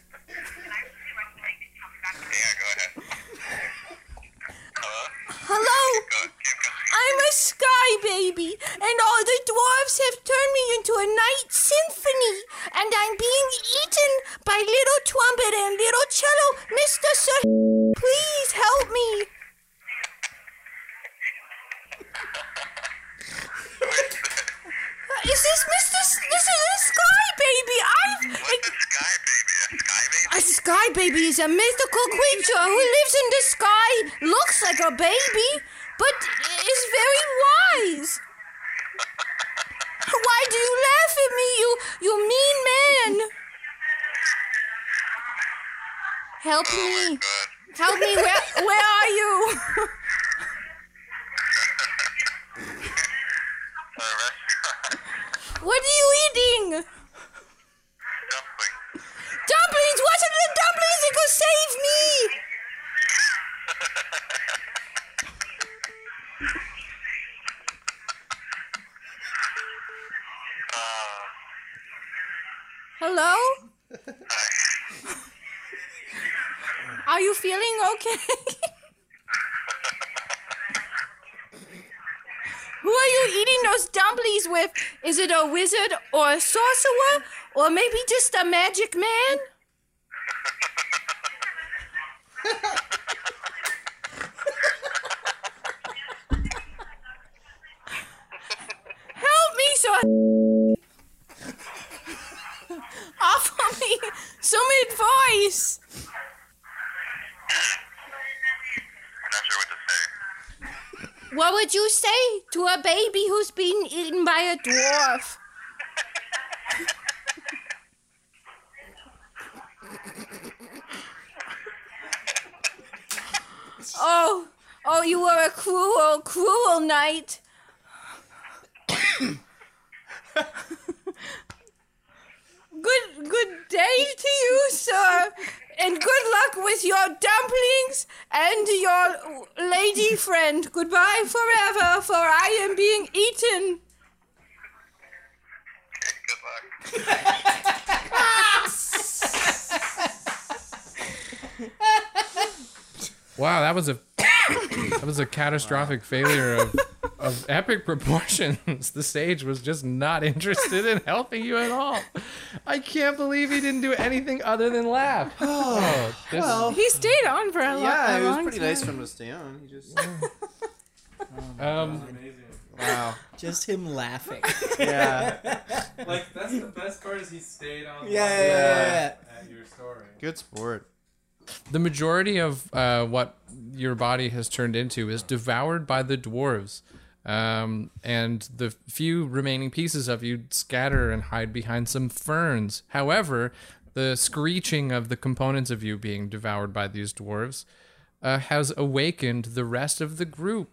Yeah, go ahead. Hello? Hello? Go, keep going. I'm a sky baby, and all the dwarves have turned me into a night symphony, and I'm being eaten by little trumpet and little cello. Mister Sir, please help me. Is this Mister S- this is a sky baby? I've What's a sky baby? A sky baby? a sky baby is a mythical creature who lives in the sky, looks like a baby, but is very wise. Why do you laugh at me, you you mean man? Help me. Good. Help me. Where where are you? A restaurant. What are you eating? Dumpling. Dumplings! What are the dumplings that could save me? Uh, Hello? hi. Are you feeling okay? Who are you eating those dumplings with? Is it a wizard or a sorcerer? Or maybe just a magic man? Help me, so offer me some advice. Not sure what to say. What would you say to a baby who's being eaten by a dwarf? Oh, oh, you were a cruel, cruel knight. Good, good day to you, sir, and good luck with your dumplings and your lady friend. Goodbye forever, for I am being eaten. Good luck. Wow, that was a that was a catastrophic failure of of epic proportions. The sage was just not interested in helping you at all. I can't believe he didn't do anything other than laugh. Oh, this, Well, He stayed on for a, lo- yeah, a it was long pretty time. nice for him to stay on. He just um, Wow. Just him laughing. Yeah. Like, that's the best part is he stayed on Yeah, yeah, yeah, yeah. at your story. Good sport. The majority of uh, what your body has turned into is devoured by the dwarves. Um, and the few remaining pieces of you scatter and hide behind some ferns. However, the screeching of the components of you being devoured by these dwarves uh, has awakened the rest of the group.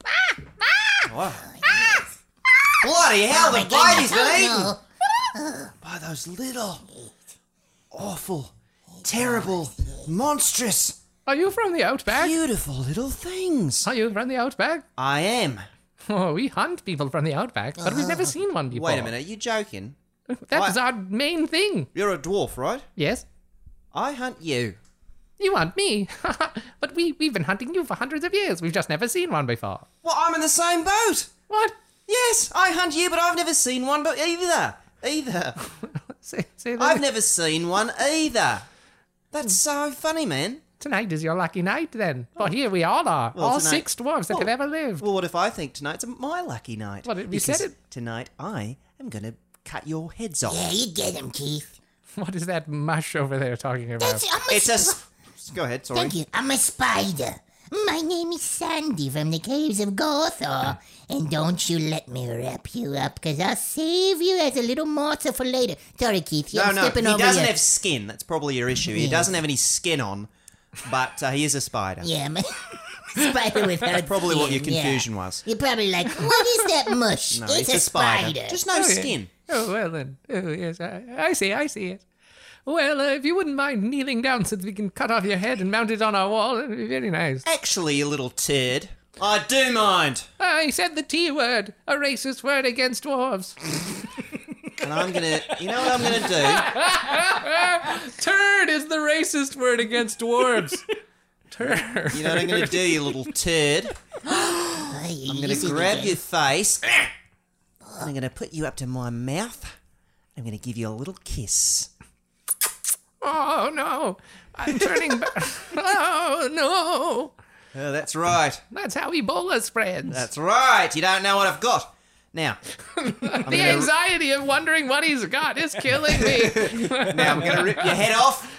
Bloody hell, the baby's been Oh, eaten by those little, awful, terrible, monstrous, Are you from the Outback? beautiful little things. Are you from the Outback? I am. Oh, we hunt people from the Outback, but we've never seen one before. Wait a minute, are you joking? That's I- our main thing. You're a dwarf, right? Yes? I hunt you. You want me? But we, we've been hunting you for hundreds of years. We've just never seen one before. Well, I'm in the same boat. What? Yes, I hunt you, but I've never seen one but either. Either. Say, say that. I've never seen one either. That's so funny, man. Tonight is your lucky night, then. But here we all are. Well, all tonight- six dwarves that Well- have ever lived. Well, what if I think tonight's my lucky night? Well, we Because said it- Tonight I am going to cut your heads off. yeah, you get him, Keith. What is that mush over there talking about? That's, I'm a It's a... sp- s- Go ahead, sorry. Thank you. I'm a spider. My name is Sandy from the caves of Gothor. And don't you let me wrap you up, because I'll save you as a little morsel for later. Sorry, Keith. No, I'm no, stepping he over doesn't your- have skin. That's probably your issue. He Yes. doesn't have any skin on, but uh, he is a spider. Yeah, my spider with her Probably what your skin, yeah. confusion was. You're probably like, what is that mush? No, it's, it's a, a spider. spider. Just no Oh, yeah. skin. Oh, well then. Oh, yes, I, I see, I see it. Well, uh, if you wouldn't mind kneeling down so that we can cut off your head and mount it on our wall, it'd be very nice. Actually, you little turd. I do mind. I said the T word, a racist word against dwarves. And I'm going to... You know what I'm going to do? Turd is the racist word against dwarves. Turd. You know what I'm going to do, you little turd? Hey, I'm going to grab your face. And I'm going to put you up to my mouth. I'm going to give you a little kiss. Oh, no. I'm turning back. Oh, no. Oh, that's right. That's how Ebola spreads. That's right. You don't know what I've got. Now, the anxiety of wondering what he's got is killing me. now I'm going to rip your head off.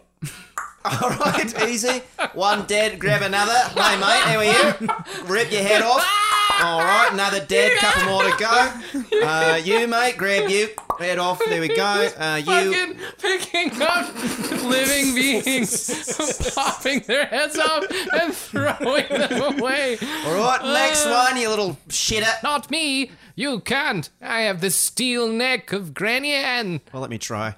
All right, easy. One dead, grab another. Hey, mate, how are you? Rip your head off. All right, another dead, couple more to go. Uh, you, mate, grab you. Head off, there we go. Uh, you. Fucking picking up living beings, popping their heads off and throwing them away. All right, next one, you little shitter. Not me. You can't. I have the steel neck of Granny Ann. Well, let me try.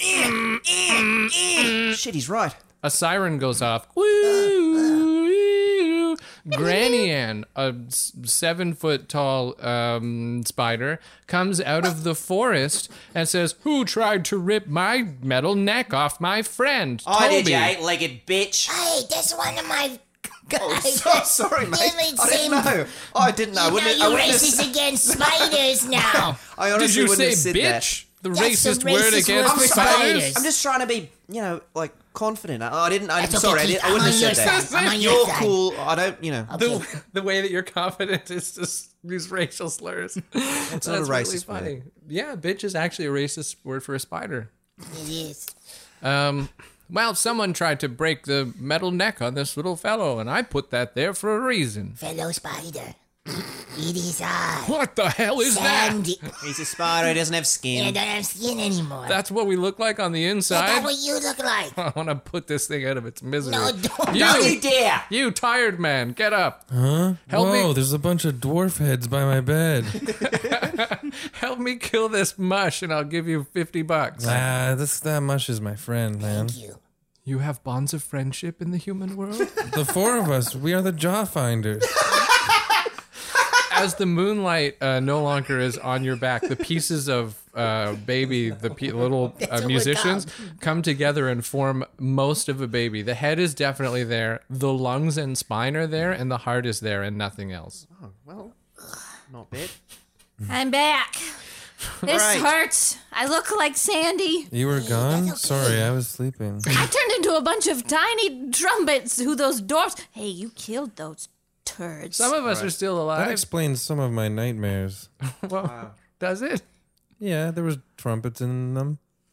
Shit, he's right. A siren goes off. Woo, woo. Granny Ann, a s- seven foot tall um, spider, comes out of the forest and says, "Who tried to rip my metal neck off my friend, Toby?" I did, you eight-legged bitch. Hey, that's one of my guys. Oh, so, sorry, mate. Give it I same- didn't know. I didn't know. I You know wouldn't, I you wouldn't have racist said- against spiders now. I honestly Did you wouldn't say have said that. bitch? The That's a racist, word racist against word I'm, for spiders? spiders. I'm just trying to be, you know, like confident. I, I didn't. I'm That's sorry. okay, I, Keith. did, I wouldn't I'm have on your said that. side. I'm on your You're side. cool. I don't. You know. The, the way that you're confident is to s- use racial slurs. It's not a racist word. funny. Yeah, bitch is actually a racist word for a spider. It is. Um, well, someone tried to break the metal neck on this little fellow, and I put that there for a reason. Fellow spider. It is I. What the hell is that? Sandy. He's a spider. He doesn't have I skin. don't have skin anymore. That's what we look like on the That's inside. what you look like. I want to put this thing out of its misery. No, don't. You, Don't you dare! you tired man, get up. Huh? Help Whoa, me. there's a bunch of dwarf heads by my bed. Help me kill this mush, and I'll give you fifty bucks. ah, this that mush is my friend, man. Thank you. You have bonds of friendship in the human world? The four of us, we are the jaw finders. As the moonlight uh, no longer is on your back, the pieces of uh, baby, the pe- little uh, what we're musicians, come together and form most of a baby. The head is definitely there, the lungs and spine are there, and the heart is there, and nothing else. Well, not bad. I'm back. This Right. hurts. I look like Sandy. You were gone? Sorry, I was sleeping. I turned into a bunch of tiny trumpets who those dwarfs. Hey, you killed those turds. Some of us are still That alive. explains some of my nightmares. Well, does it? Yeah, there was trumpets in them.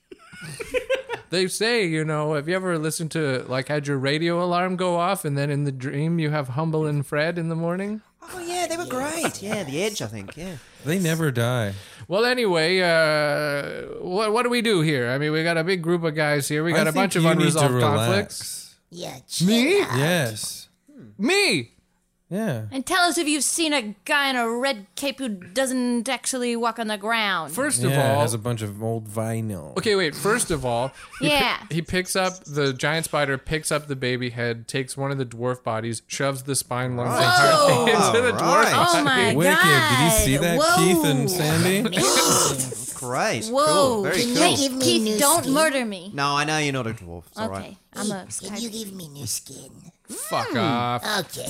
They say, you know, have you ever listened to, like, had your radio alarm go off and then in the dream you have Humble and Fred in the morning? Oh yeah, they were great. Yeah, the Edge, I think. Yeah. They never die. Well, anyway, uh, what what do we do here? I mean, we got a big group of guys here. We got I a think bunch of you need to unresolved conflicts. relax. Yeah, chill Me? out. Yes. Me! Yeah. And tell us if you've seen a guy in a red cape who doesn't actually walk on the ground. First Yeah, of all, has a bunch of old vinyl. okay, wait. First of all, he, pi- Yeah. he picks up the giant spider, picks up the baby head, takes one of the dwarf bodies, shoves the spine lungs and heart into the dwarf Right. Oh body. my Wicked. god! Did you see that, Whoa. Keith and Sandy? Great. Whoa! Cool. Very Can cool. you give me Keith, new don't skin? murder me. No, I know you're not a dwarf. It's all Okay, right. I'm a. Can you give me new skin? Fuck off. Okay.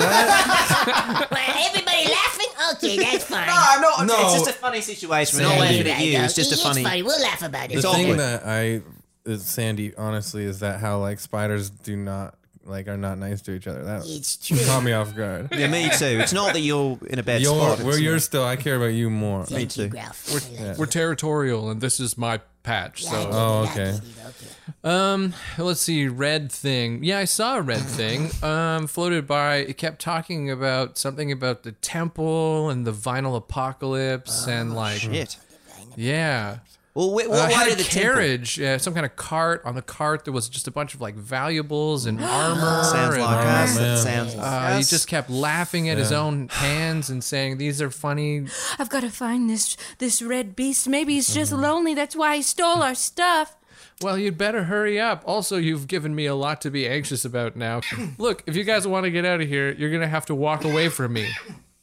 well, everybody laughing? Okay, that's fine. no, No. It's just a funny situation. We're not Sandy. laughing at you. It's just a It's funny. funny. We'll laugh about it. The It's thing awkward. that I, is Sandy, honestly, is that how like spiders do not like are not nice to each other. That It's true. caught me off guard. Yeah, me too. It's not that you're in a bad You're, spot. where It's, you're still, I care about you more. Me too. Ralph. I like We're territorial, and this is my patch. it. So, Oh, I get okay. it, okay. um, let's see. Red thing. Yeah, I saw a red thing. Um, floated by. It kept talking about something about the temple and the vinyl apocalypse, and like, Shit. yeah. Well, wh- Uh, why had did a the temple- carriage, uh, some kind of cart. On the cart, there was just a bunch of like valuables and armor. Sounds and, like us. That man. sounds like Uh, he us. just kept laughing at his own hands and saying, "These are funny." I've got to find this this red beast. Maybe he's just lonely. That's why he stole our stuff. Well, you'd better hurry up. Also, you've given me a lot to be anxious about now. Look, if you guys want to get out of here, you're gonna have to walk away from me.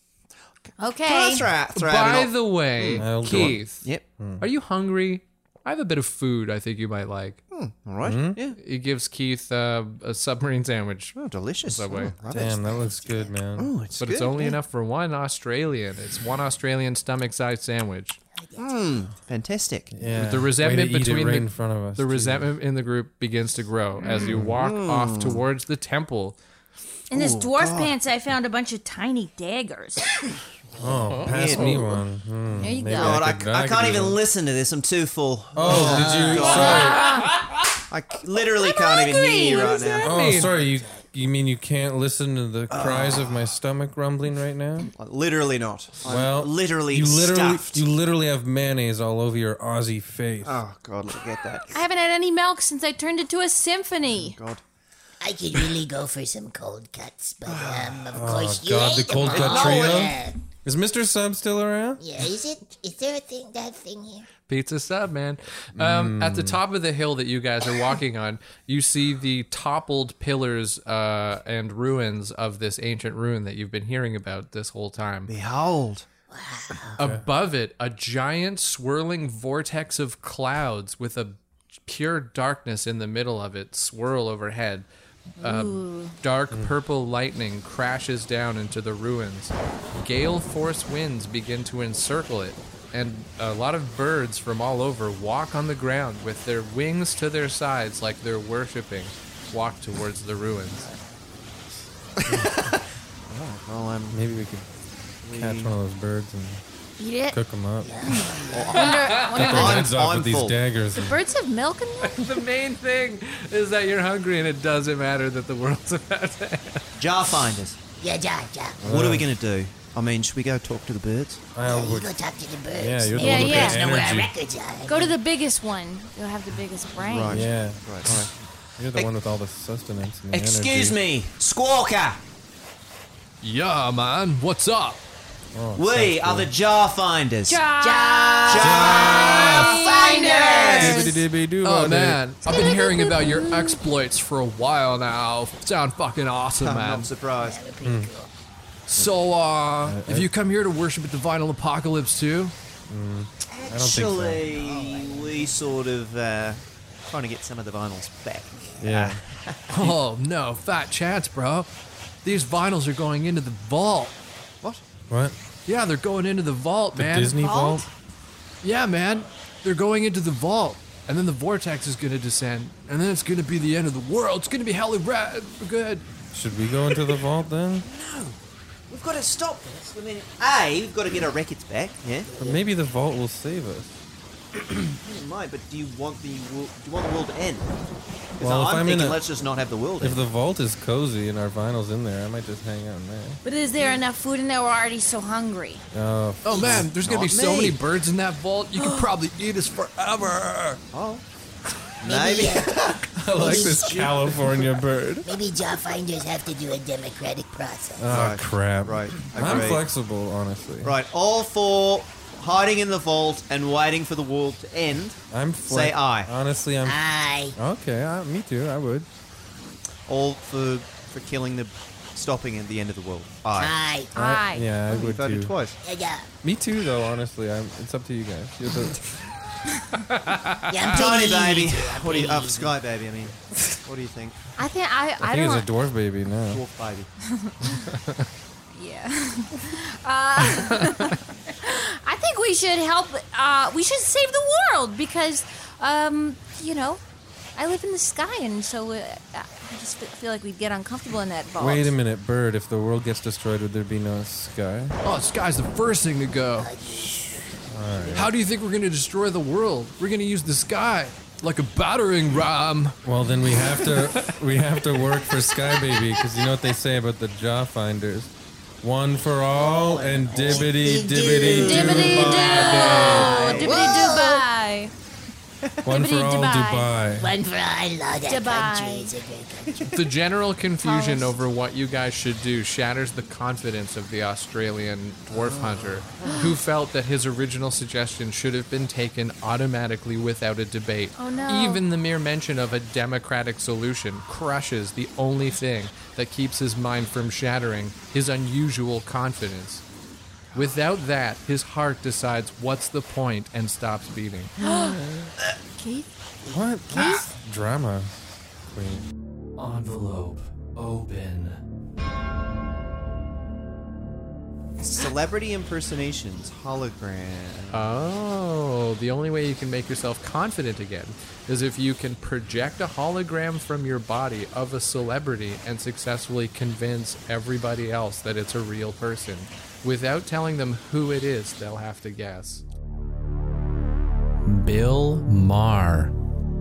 Okay. That's right. That's right. By We're not- the way, I'll go. Keith, Yep. are you hungry? I have a bit of food I think you might like. All right. Yeah. He gives Keith uh, a submarine sandwich, Oh, delicious. Subway. Oh, Damn, that looks good, man. Oh, it's but it's good, only yeah. enough for one Australian. It's one Australian stomach-sized sandwich. Fantastic. Yeah. The resentment Way to eat it between right the- in front of us. The too. resentment in the group begins to grow as you walk off towards the temple. In this dwarf pants, I found a bunch of tiny daggers. Oh, pass me one. Hmm, There you maybe go. God, I, could- I could can't do even that. listen to this. I'm too full. Oh, did you? Sorry. I c- literally can't even hear you right now. Oh, sorry. You you mean you can't listen to the cries of my stomach rumbling right now? Like, literally not. I'm Well, literally you literally stuffed. you literally have mayonnaise all over your Aussie face. Oh God, look at that. I haven't had any milk since I turned into a symphony. God. I could really go for some cold cuts, but um, of course you God, ate the them cold all. cut trio? Yeah. Is Mister Sub still around? Yeah, is it? Is there a thing, that thing here? Pizza sub, man. Um, At the top of the hill that you guys are walking on, you see the toppled pillars uh, and ruins of this ancient ruin that you've been hearing about this whole time. Behold. Above it, a giant swirling vortex of clouds with a pure darkness in the middle of it swirl overhead. Uh, dark purple lightning crashes down into the ruins. Gale force winds begin to encircle it, and a lot of birds from all over walk on the ground with their wings to their sides like they're worshipping, walk towards the ruins. Well, um, Maybe we could catch one of those birds and Eat it. cook them up. Wonder, wonder Their if heads off I'm with these full. daggers. the birds have milk in them. The main thing is that you're hungry, and it doesn't matter that the world's about to end. jar finders. Yeah, ja, ja. What are we gonna do? I mean, should we go talk to the birds? I You would, go talk to the birds. yeah, you're the Yeah, one with yeah. the Know where our energy. records are. Go to the biggest one. You'll have the biggest brain. Right. Yeah, Right. All right. you're the one with all the sustenance and the Excuse energy. me, Squawker. Yeah, man. What's up? Oh, We are the jar finders. Jar Finders! Oh man, I've been hearing about your exploits for a while now. Sound fucking awesome, I'm man. not surprised. So, uh, if you come here to worship at the Vinyl Apocalypse too? I don't think so. Actually, we sort of uh, trying to get some of the vinyls back. Yeah. Oh no, fat chance, bro. These vinyls are going into the vault. What? What? Yeah, they're going into the vault, The man. Disney Vault? Yeah, man. They're going into the vault. And then the vortex is gonna descend. And then it's gonna be the end of the world. It's gonna be hella rad good. Should we go into the vault then? We've got to stop this. I mean, A, we've got to get our records back, yeah? But maybe the vault will save us. It might, but do you want the wo- do you want the world to end? 'Cause Well, if I'm, I'm in thinking a- let's just not have the world If end. the vault is cozy and our vinyl's in there, I might just hang out in there. But is there enough food in there? We're already so hungry. Oh, Oh man, there's gonna be Not so me. many birds in that vault. You could probably eat us forever. Oh. Maybe, Maybe. uh, I like this California bird. maybe job finders have to do a democratic process. Oh, Right. crap. Right. I'm Agreed. flexible, honestly. Right, all for hiding in the vault and waiting for the world to end. I'm Say flex- aye. Honestly, I'm... Aye. Okay, uh, me too, I would. All for for killing the stopping at the end of the world. Aye. Aye. Aye. Yeah, I You would voted too. twice. Yeah. Me too, though, honestly. I'm, it's up to you guys. You're the... Yeah, I'm Tiny pretty baby. easy too, I'm What do you? pretty Uh, easy. Sky baby. I mean, what do you think? I think I. I, I think don't. it's a want- dwarf baby now. Dwarf baby. Yeah. uh, I think we should help. Uh, we should save the world because, um, you know, I live in the sky, and so uh, I just feel like we'd get uncomfortable in that vault. Wait a minute, Bird. If the world gets destroyed, would there be no sky? Oh, the sky's the first thing to go. How do you think we're gonna destroy the world? We're gonna use the sky like a battering ram. Well, then we have to we have to work for Sky Baby because you know what they say about the jaw finders. One for all and dibbity dibbity Dibbity doo. doo, dibbity doo bye. One for dibbity all Dubai. Dubai. One for all, I love that Dubai. country. It's a great country. The general confusion Tallest. over what you guys should do shatters the confidence of the Australian dwarf hunter, who felt that his original suggestion should have been taken automatically without a debate. Oh, no. Even the mere mention of a democratic solution crushes the only thing that keeps his mind from shattering, his unusual confidence. Without that, his heart decides what's the point and stops beating. Keith? What? That's drama. Queen. Envelope open. Celebrity impersonations, hologram. Oh, the only way you can make yourself confident again is if you can project a hologram from your body of a celebrity and successfully convince everybody else that it's a real person. Without telling them who it is, they'll have to guess. Bill Maher.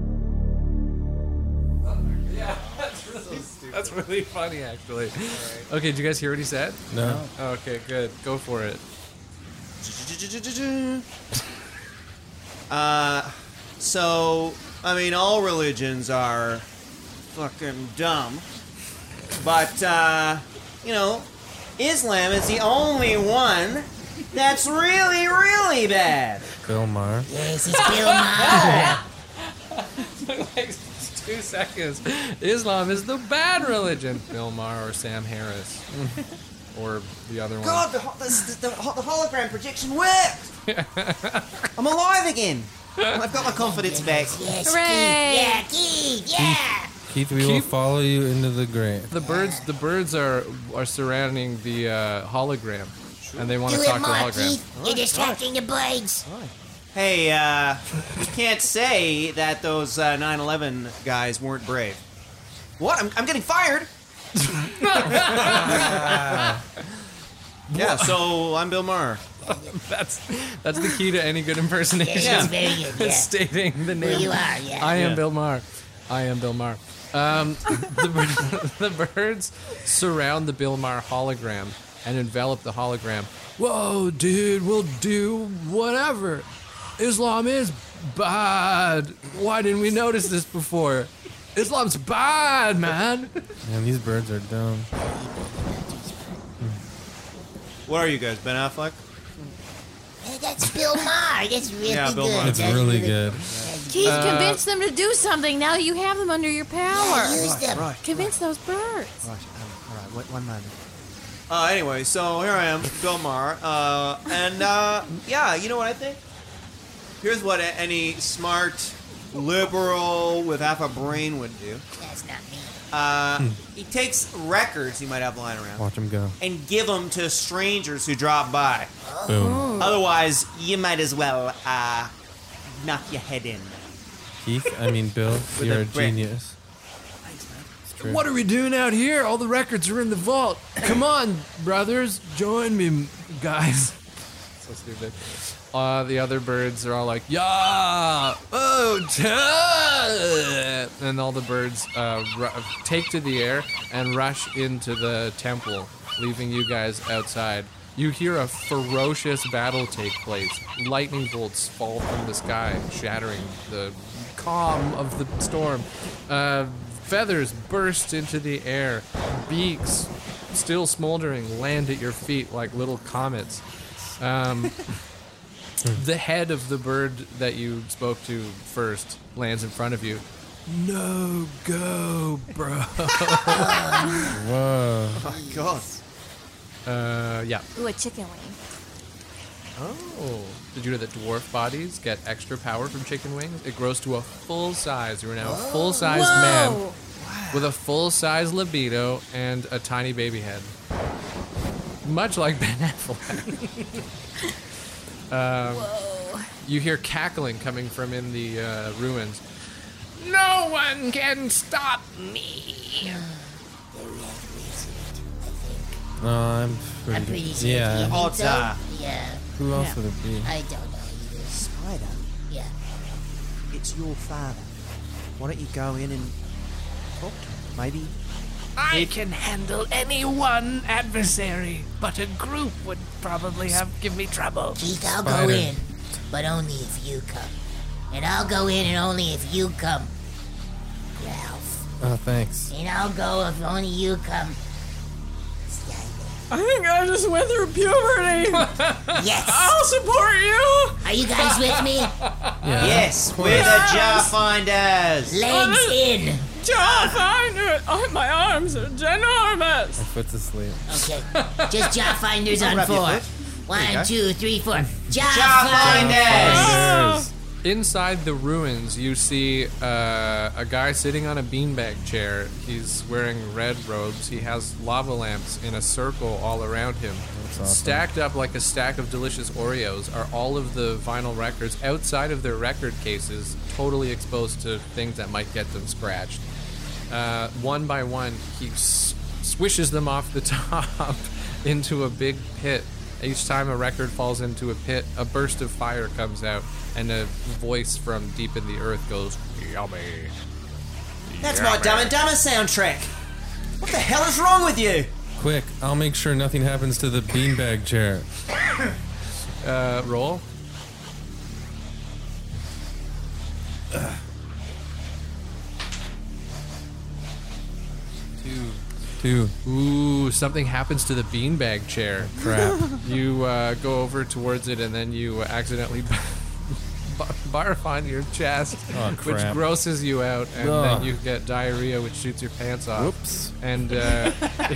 That's really funny, actually. Okay, did you guys hear what he said? No. Okay, good. Go for it. Uh, so, I mean, all religions are fucking dumb. But, uh, you know, Islam is the only one that's really, really bad. Bill Maher. Yes, it's Bill Maher. Like two seconds. Islam is the bad religion. Bill Maher or Sam Harris. Or the other one. God, the, ho- the, the, the, the hologram projection worked! I'm alive again! I've got my confidence back. Yes, Hooray. Keith. Yeah, Keith. Yeah. Keith, we will Keep- follow you into the grave. The birds the birds are are surrounding the uh, hologram. And they want Do to it talk to the more, hologram. Keith. You're distracting the birds. Hey, uh, you can't say that those uh, nine eleven guys weren't brave. What? I'm, I'm getting fired? Yeah, so I'm Bill Maher. That's that's the key to any good impersonation. Yeah, it's very good. Yeah. Stating the name. Who you are, yeah. I am Yeah. Bill Maher. I am Bill Maher. Um, the, bir- the birds surround the Bill Maher hologram and envelop the hologram. Whoa, dude, we'll do whatever. Islam is bad. Why didn't we notice this before? Islam's bad, man. Man, these birds are dumb. What are you guys, Ben Affleck? Hey, that's Bill Maher. That's really Yeah, Bill good. Maher. It's That's really good. Keith, convince them to do something now that you have them under your power. Yeah, use them. Convince those birds. Right, um, all right, wait, one moment. Uh, anyway, so here I am, Bill Maher, uh, and uh, yeah, you know what I think? Here's what a- any smart liberal with half a brain would do. That's not me. Uh, he takes records he might have lying around Watch him go. and give them to strangers who drop by. Boom. Otherwise, you might as well uh, knock your head in. Keith, I mean Bill, you're a a brick. genius. true. What are we doing out here? All the records are in the vault. Come on, brothers, join me, guys. So stupid. Uh, the other birds are all like, yeah, oh, ta-" and all the birds uh, ru- take to the air and rush into the temple, leaving you guys outside. You hear a ferocious battle take place. Lightning bolts fall from the sky, shattering the calm of the storm. Uh, feathers burst into the air. Beaks, still smoldering, land at your feet like little comets. Um, the head of the bird that you spoke to first lands in front of you. No go, bro. Whoa. Oh my god. Uh, yeah. Ooh, a chicken wing. Oh. Did you know that dwarf bodies get extra power from chicken wings? It grows to a full size. You are now a full size man Whoa. with a full size libido and a tiny baby head. Much like Ben Affleck. um, Whoa. you hear cackling coming from in the uh, ruins. No one can stop me. No, I'm pretty, I'm pretty good. sure. Yeah. You think Odds so? are. Yeah. Who else would it be? I don't know either. Spider, Yeah. it's your father. Why don't you go in and talk to him? Maybe. I can handle any one adversary, but a group would probably have give me trouble. Keith, I'll go Spider. in, but only if you come. And I'll go in and only if you come. Ralph. Oh, thanks. And I'll go if only you come. Skyler. I think I just went through puberty. Yes! I'll support you. Are you guys with me? Yeah. Yes, we're the jar finders. Legs in! Jaw finder. Oh, my arms are ginormous. My foot's asleep. Okay, just jaw finders I'll on grab your four. foot. One, go. two, three, four. Jaw, Jar finders! finders. Inside the ruins, you see uh, a guy sitting on a beanbag chair. He's wearing red robes. He has lava lamps in a circle all around him. awesome. Stacked up like a stack of delicious Oreos are all of the vinyl records outside of their record cases, totally exposed to things that might get them scratched. Uh, one by one, he s- swishes them off the top into a big pit. Each time a record falls into a pit, a burst of fire comes out, and a voice from deep in the earth goes, "Yummy." That's my Dumb and Dumber soundtrack. What the hell is wrong with you? Quick, I'll make sure nothing happens to the beanbag chair. Uh, roll. Two. Two. Ooh, something happens to the beanbag chair. Crap. You uh, go over towards it, and then you accidentally b- barf on your chest, Oh, which crap. grosses you out, and Ugh. then you get diarrhea, which shoots your pants off. Whoops. And uh,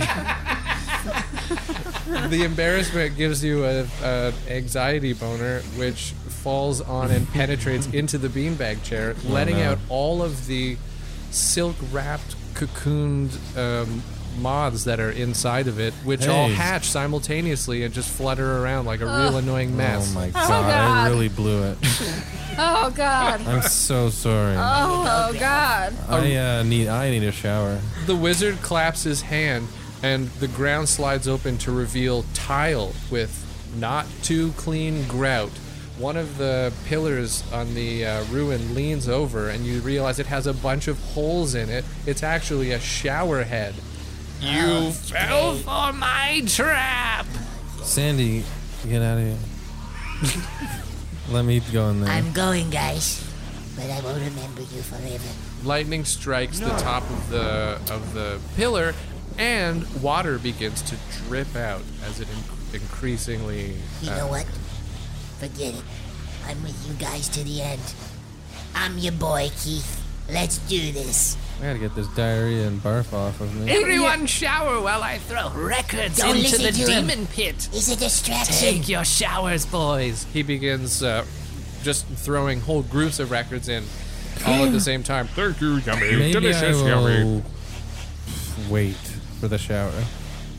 the embarrassment gives you a, a anxiety boner, which falls on and penetrates into the beanbag chair, letting no. out all of the silk-wrapped, cocooned um, moths that are inside of it, which all Hey. hatch simultaneously and just flutter around like a real annoying mess. Oh my Oh, god, I God. really blew it. Oh God. I'm so sorry. Oh God. I uh, need I need a shower. The wizard claps his hand, and the ground slides open to reveal tile with not too clean grout. One of the pillars on the uh, ruin leans over, and you realize it has a bunch of holes in it. It's actually a shower head. You fell for my trap! Sandy, get out of here. Let me go in there. I'm going, guys, but I will remember you forever. Lightning strikes the top of the of the pillar, and water begins to drip out as it in- increasingly. You uh, know what? Forget it. I'm with you guys to the end. I'm your boy, Keith. Let's do this. I gotta get this diarrhea and barf off of me. Everyone shower while I throw records Don't into listen the to him. demon pit. It's a distraction. Take your showers, boys. He begins uh, just throwing whole groups of records in, all at the same time. Thank you, yummy, Maybe I delicious, yummy. will wait for the shower.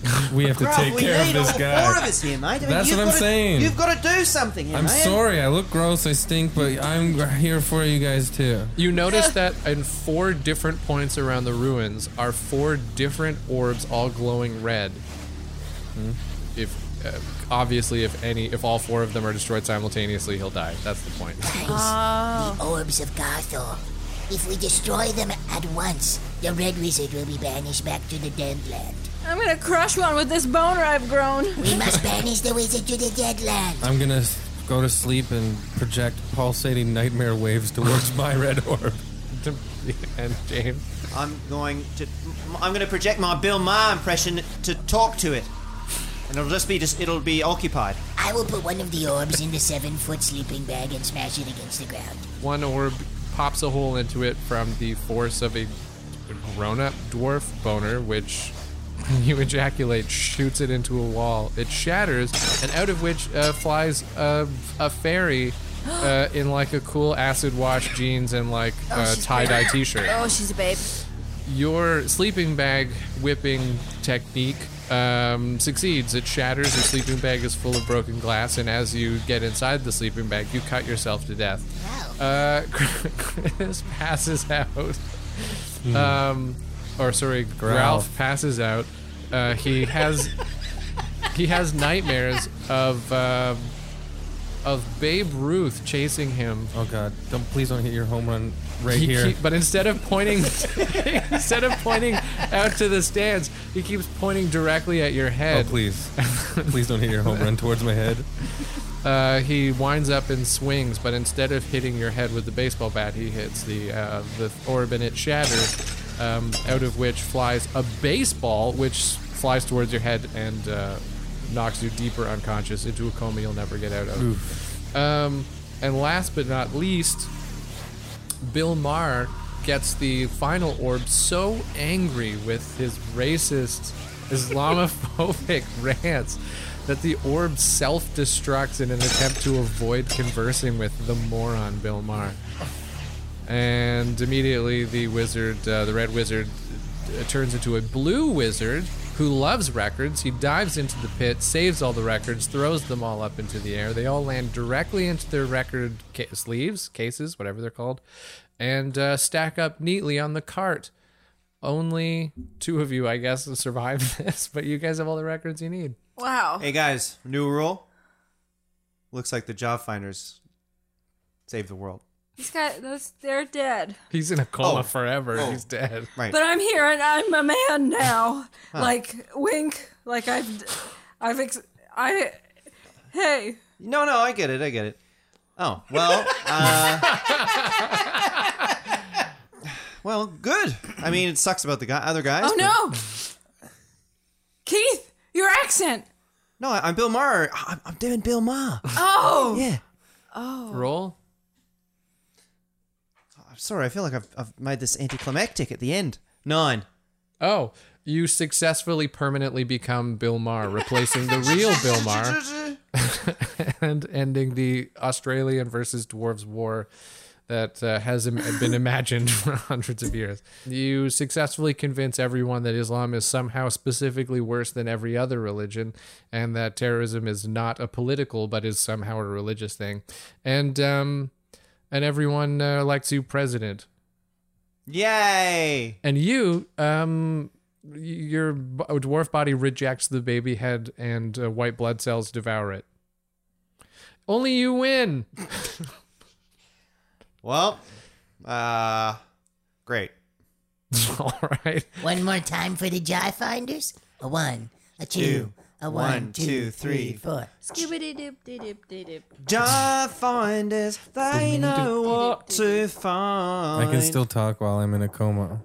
we have to Gruff, take we care of need this all guy. four of us here, mate. I mean, That's you've what I'm gotta- saying. You've got to do something here, I'm man. sorry. I look gross. I stink, but I'm here for you guys too. You notice that in four different points around the ruins are four different orbs, all glowing red. Hmm? If uh, obviously, if any, if all four of them are destroyed simultaneously, he'll die. That's the point. Guys, the orbs of Garthor. If we destroy them at once, the Red Wizard will be banished back to the Deadland. I'm gonna crush one with this boner I've grown. We must banish the wizard to the Deadland. I'm gonna s- go to sleep and project pulsating nightmare waves towards my red orb. And James, I'm going to. I'm going to project my Bill Maher impression to talk to it, and it'll just be just. It'll be occupied. I will put one of the orbs in the seven-foot sleeping bag and smash it against the ground. one orb pops a hole into it from the force of a grown-up dwarf boner, which you ejaculate, shoots it into a wall. It shatters, and out of which uh, flies a, a fairy uh, in like a cool acid wash jeans and like a tie-dye t-shirt. Oh, she's a babe. Your sleeping bag whipping technique um, succeeds. It shatters. Your sleeping bag is full of broken glass, and as you get inside the sleeping bag, you cut yourself to death. Uh, Chris passes out. Um, or sorry, Ralph passes out. Uh, he has he has nightmares of uh, of Babe Ruth chasing him. Oh God! Don't please don't hit your home run right He here. keep- but instead of pointing, instead of pointing out to the stands, he keeps pointing directly at your Oh head. please, please don't hit your home run towards my head. Uh, he winds up and swings, but instead of hitting your head with the baseball bat, he hits the uh, the orb and it shatters. Um, out of which flies a baseball, which flies towards your head and uh, knocks you deeper unconscious into a coma you'll never get out of. Um, and last but not least, Bill Maher gets the final orb so angry with his racist, Islamophobic rants that the orb self-destructs in an attempt to avoid conversing with the moron Bill Maher. And immediately the wizard, uh, the red wizard, uh, turns into a blue wizard who loves records. He dives into the pit, saves all the records, throws them all up into the air. They all land directly into their record ca- sleeves, cases, whatever they're called, and uh, stack up neatly on the cart. Only two of you, I guess, survived this, but you guys have all the records you need. Wow. Hey guys, new rule. Looks like the job finders saved the world. These guys, those, they're dead. He's in a coma Oh. forever. Oh. He's dead. Right. But I'm here and I'm a man now. Like, wink. Like I've, I've, ex- I, hey. No, no, I get it. I get it. Oh, well, uh, well, good. I mean, it sucks about the guy, other guys. Oh but- no. Keith, your accent. No, I, I'm Bill Maher. I'm, I'm doing Bill Maher. Oh. Yeah. Roll. I'm sorry. I feel like I've, I've made this anticlimactic at the end. Nine. Oh, you successfully permanently become Bill Maher, replacing the real Bill Maher and ending the Australian versus Dwarves war that uh, has im- been imagined for hundreds of years. You successfully convince everyone that Islam is somehow specifically worse than every other religion, and that terrorism is not a political but is somehow a religious thing. And um, and everyone uh, likes you president. Yay! And you, um, y- your b- dwarf body rejects the baby head, and uh, white blood cells devour it. Only you win. Well, uh, great. All right. One more time for the Jar Finders. A one, a two, a one, One, two, two, three, three. four. Skibbity dip dip dip dip. Jar finders, they know what to find. I can still talk while I'm in a coma.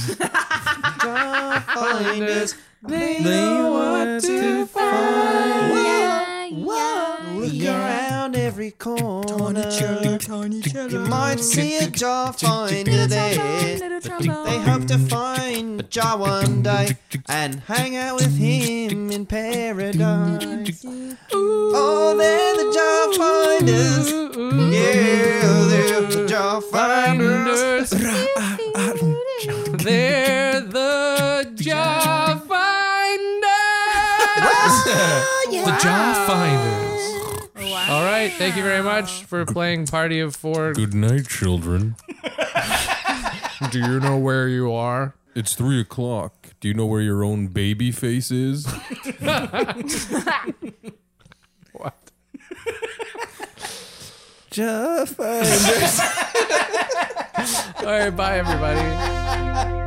Jar finders, they know what to find. Look around every corner. You might see a jar finder there. They hope to find a jar one day and hang out with him in paradise. Oh, they're the jar finders. Yeah, they're the jar finders. They're the job finders. The Jaw Finders. All right. Thank you very much for playing Party of Four. Good night, children. Do you know where you are? It's three o'clock. Do you know where your own baby face is? What? Jaw Finders. All right. Bye, everybody.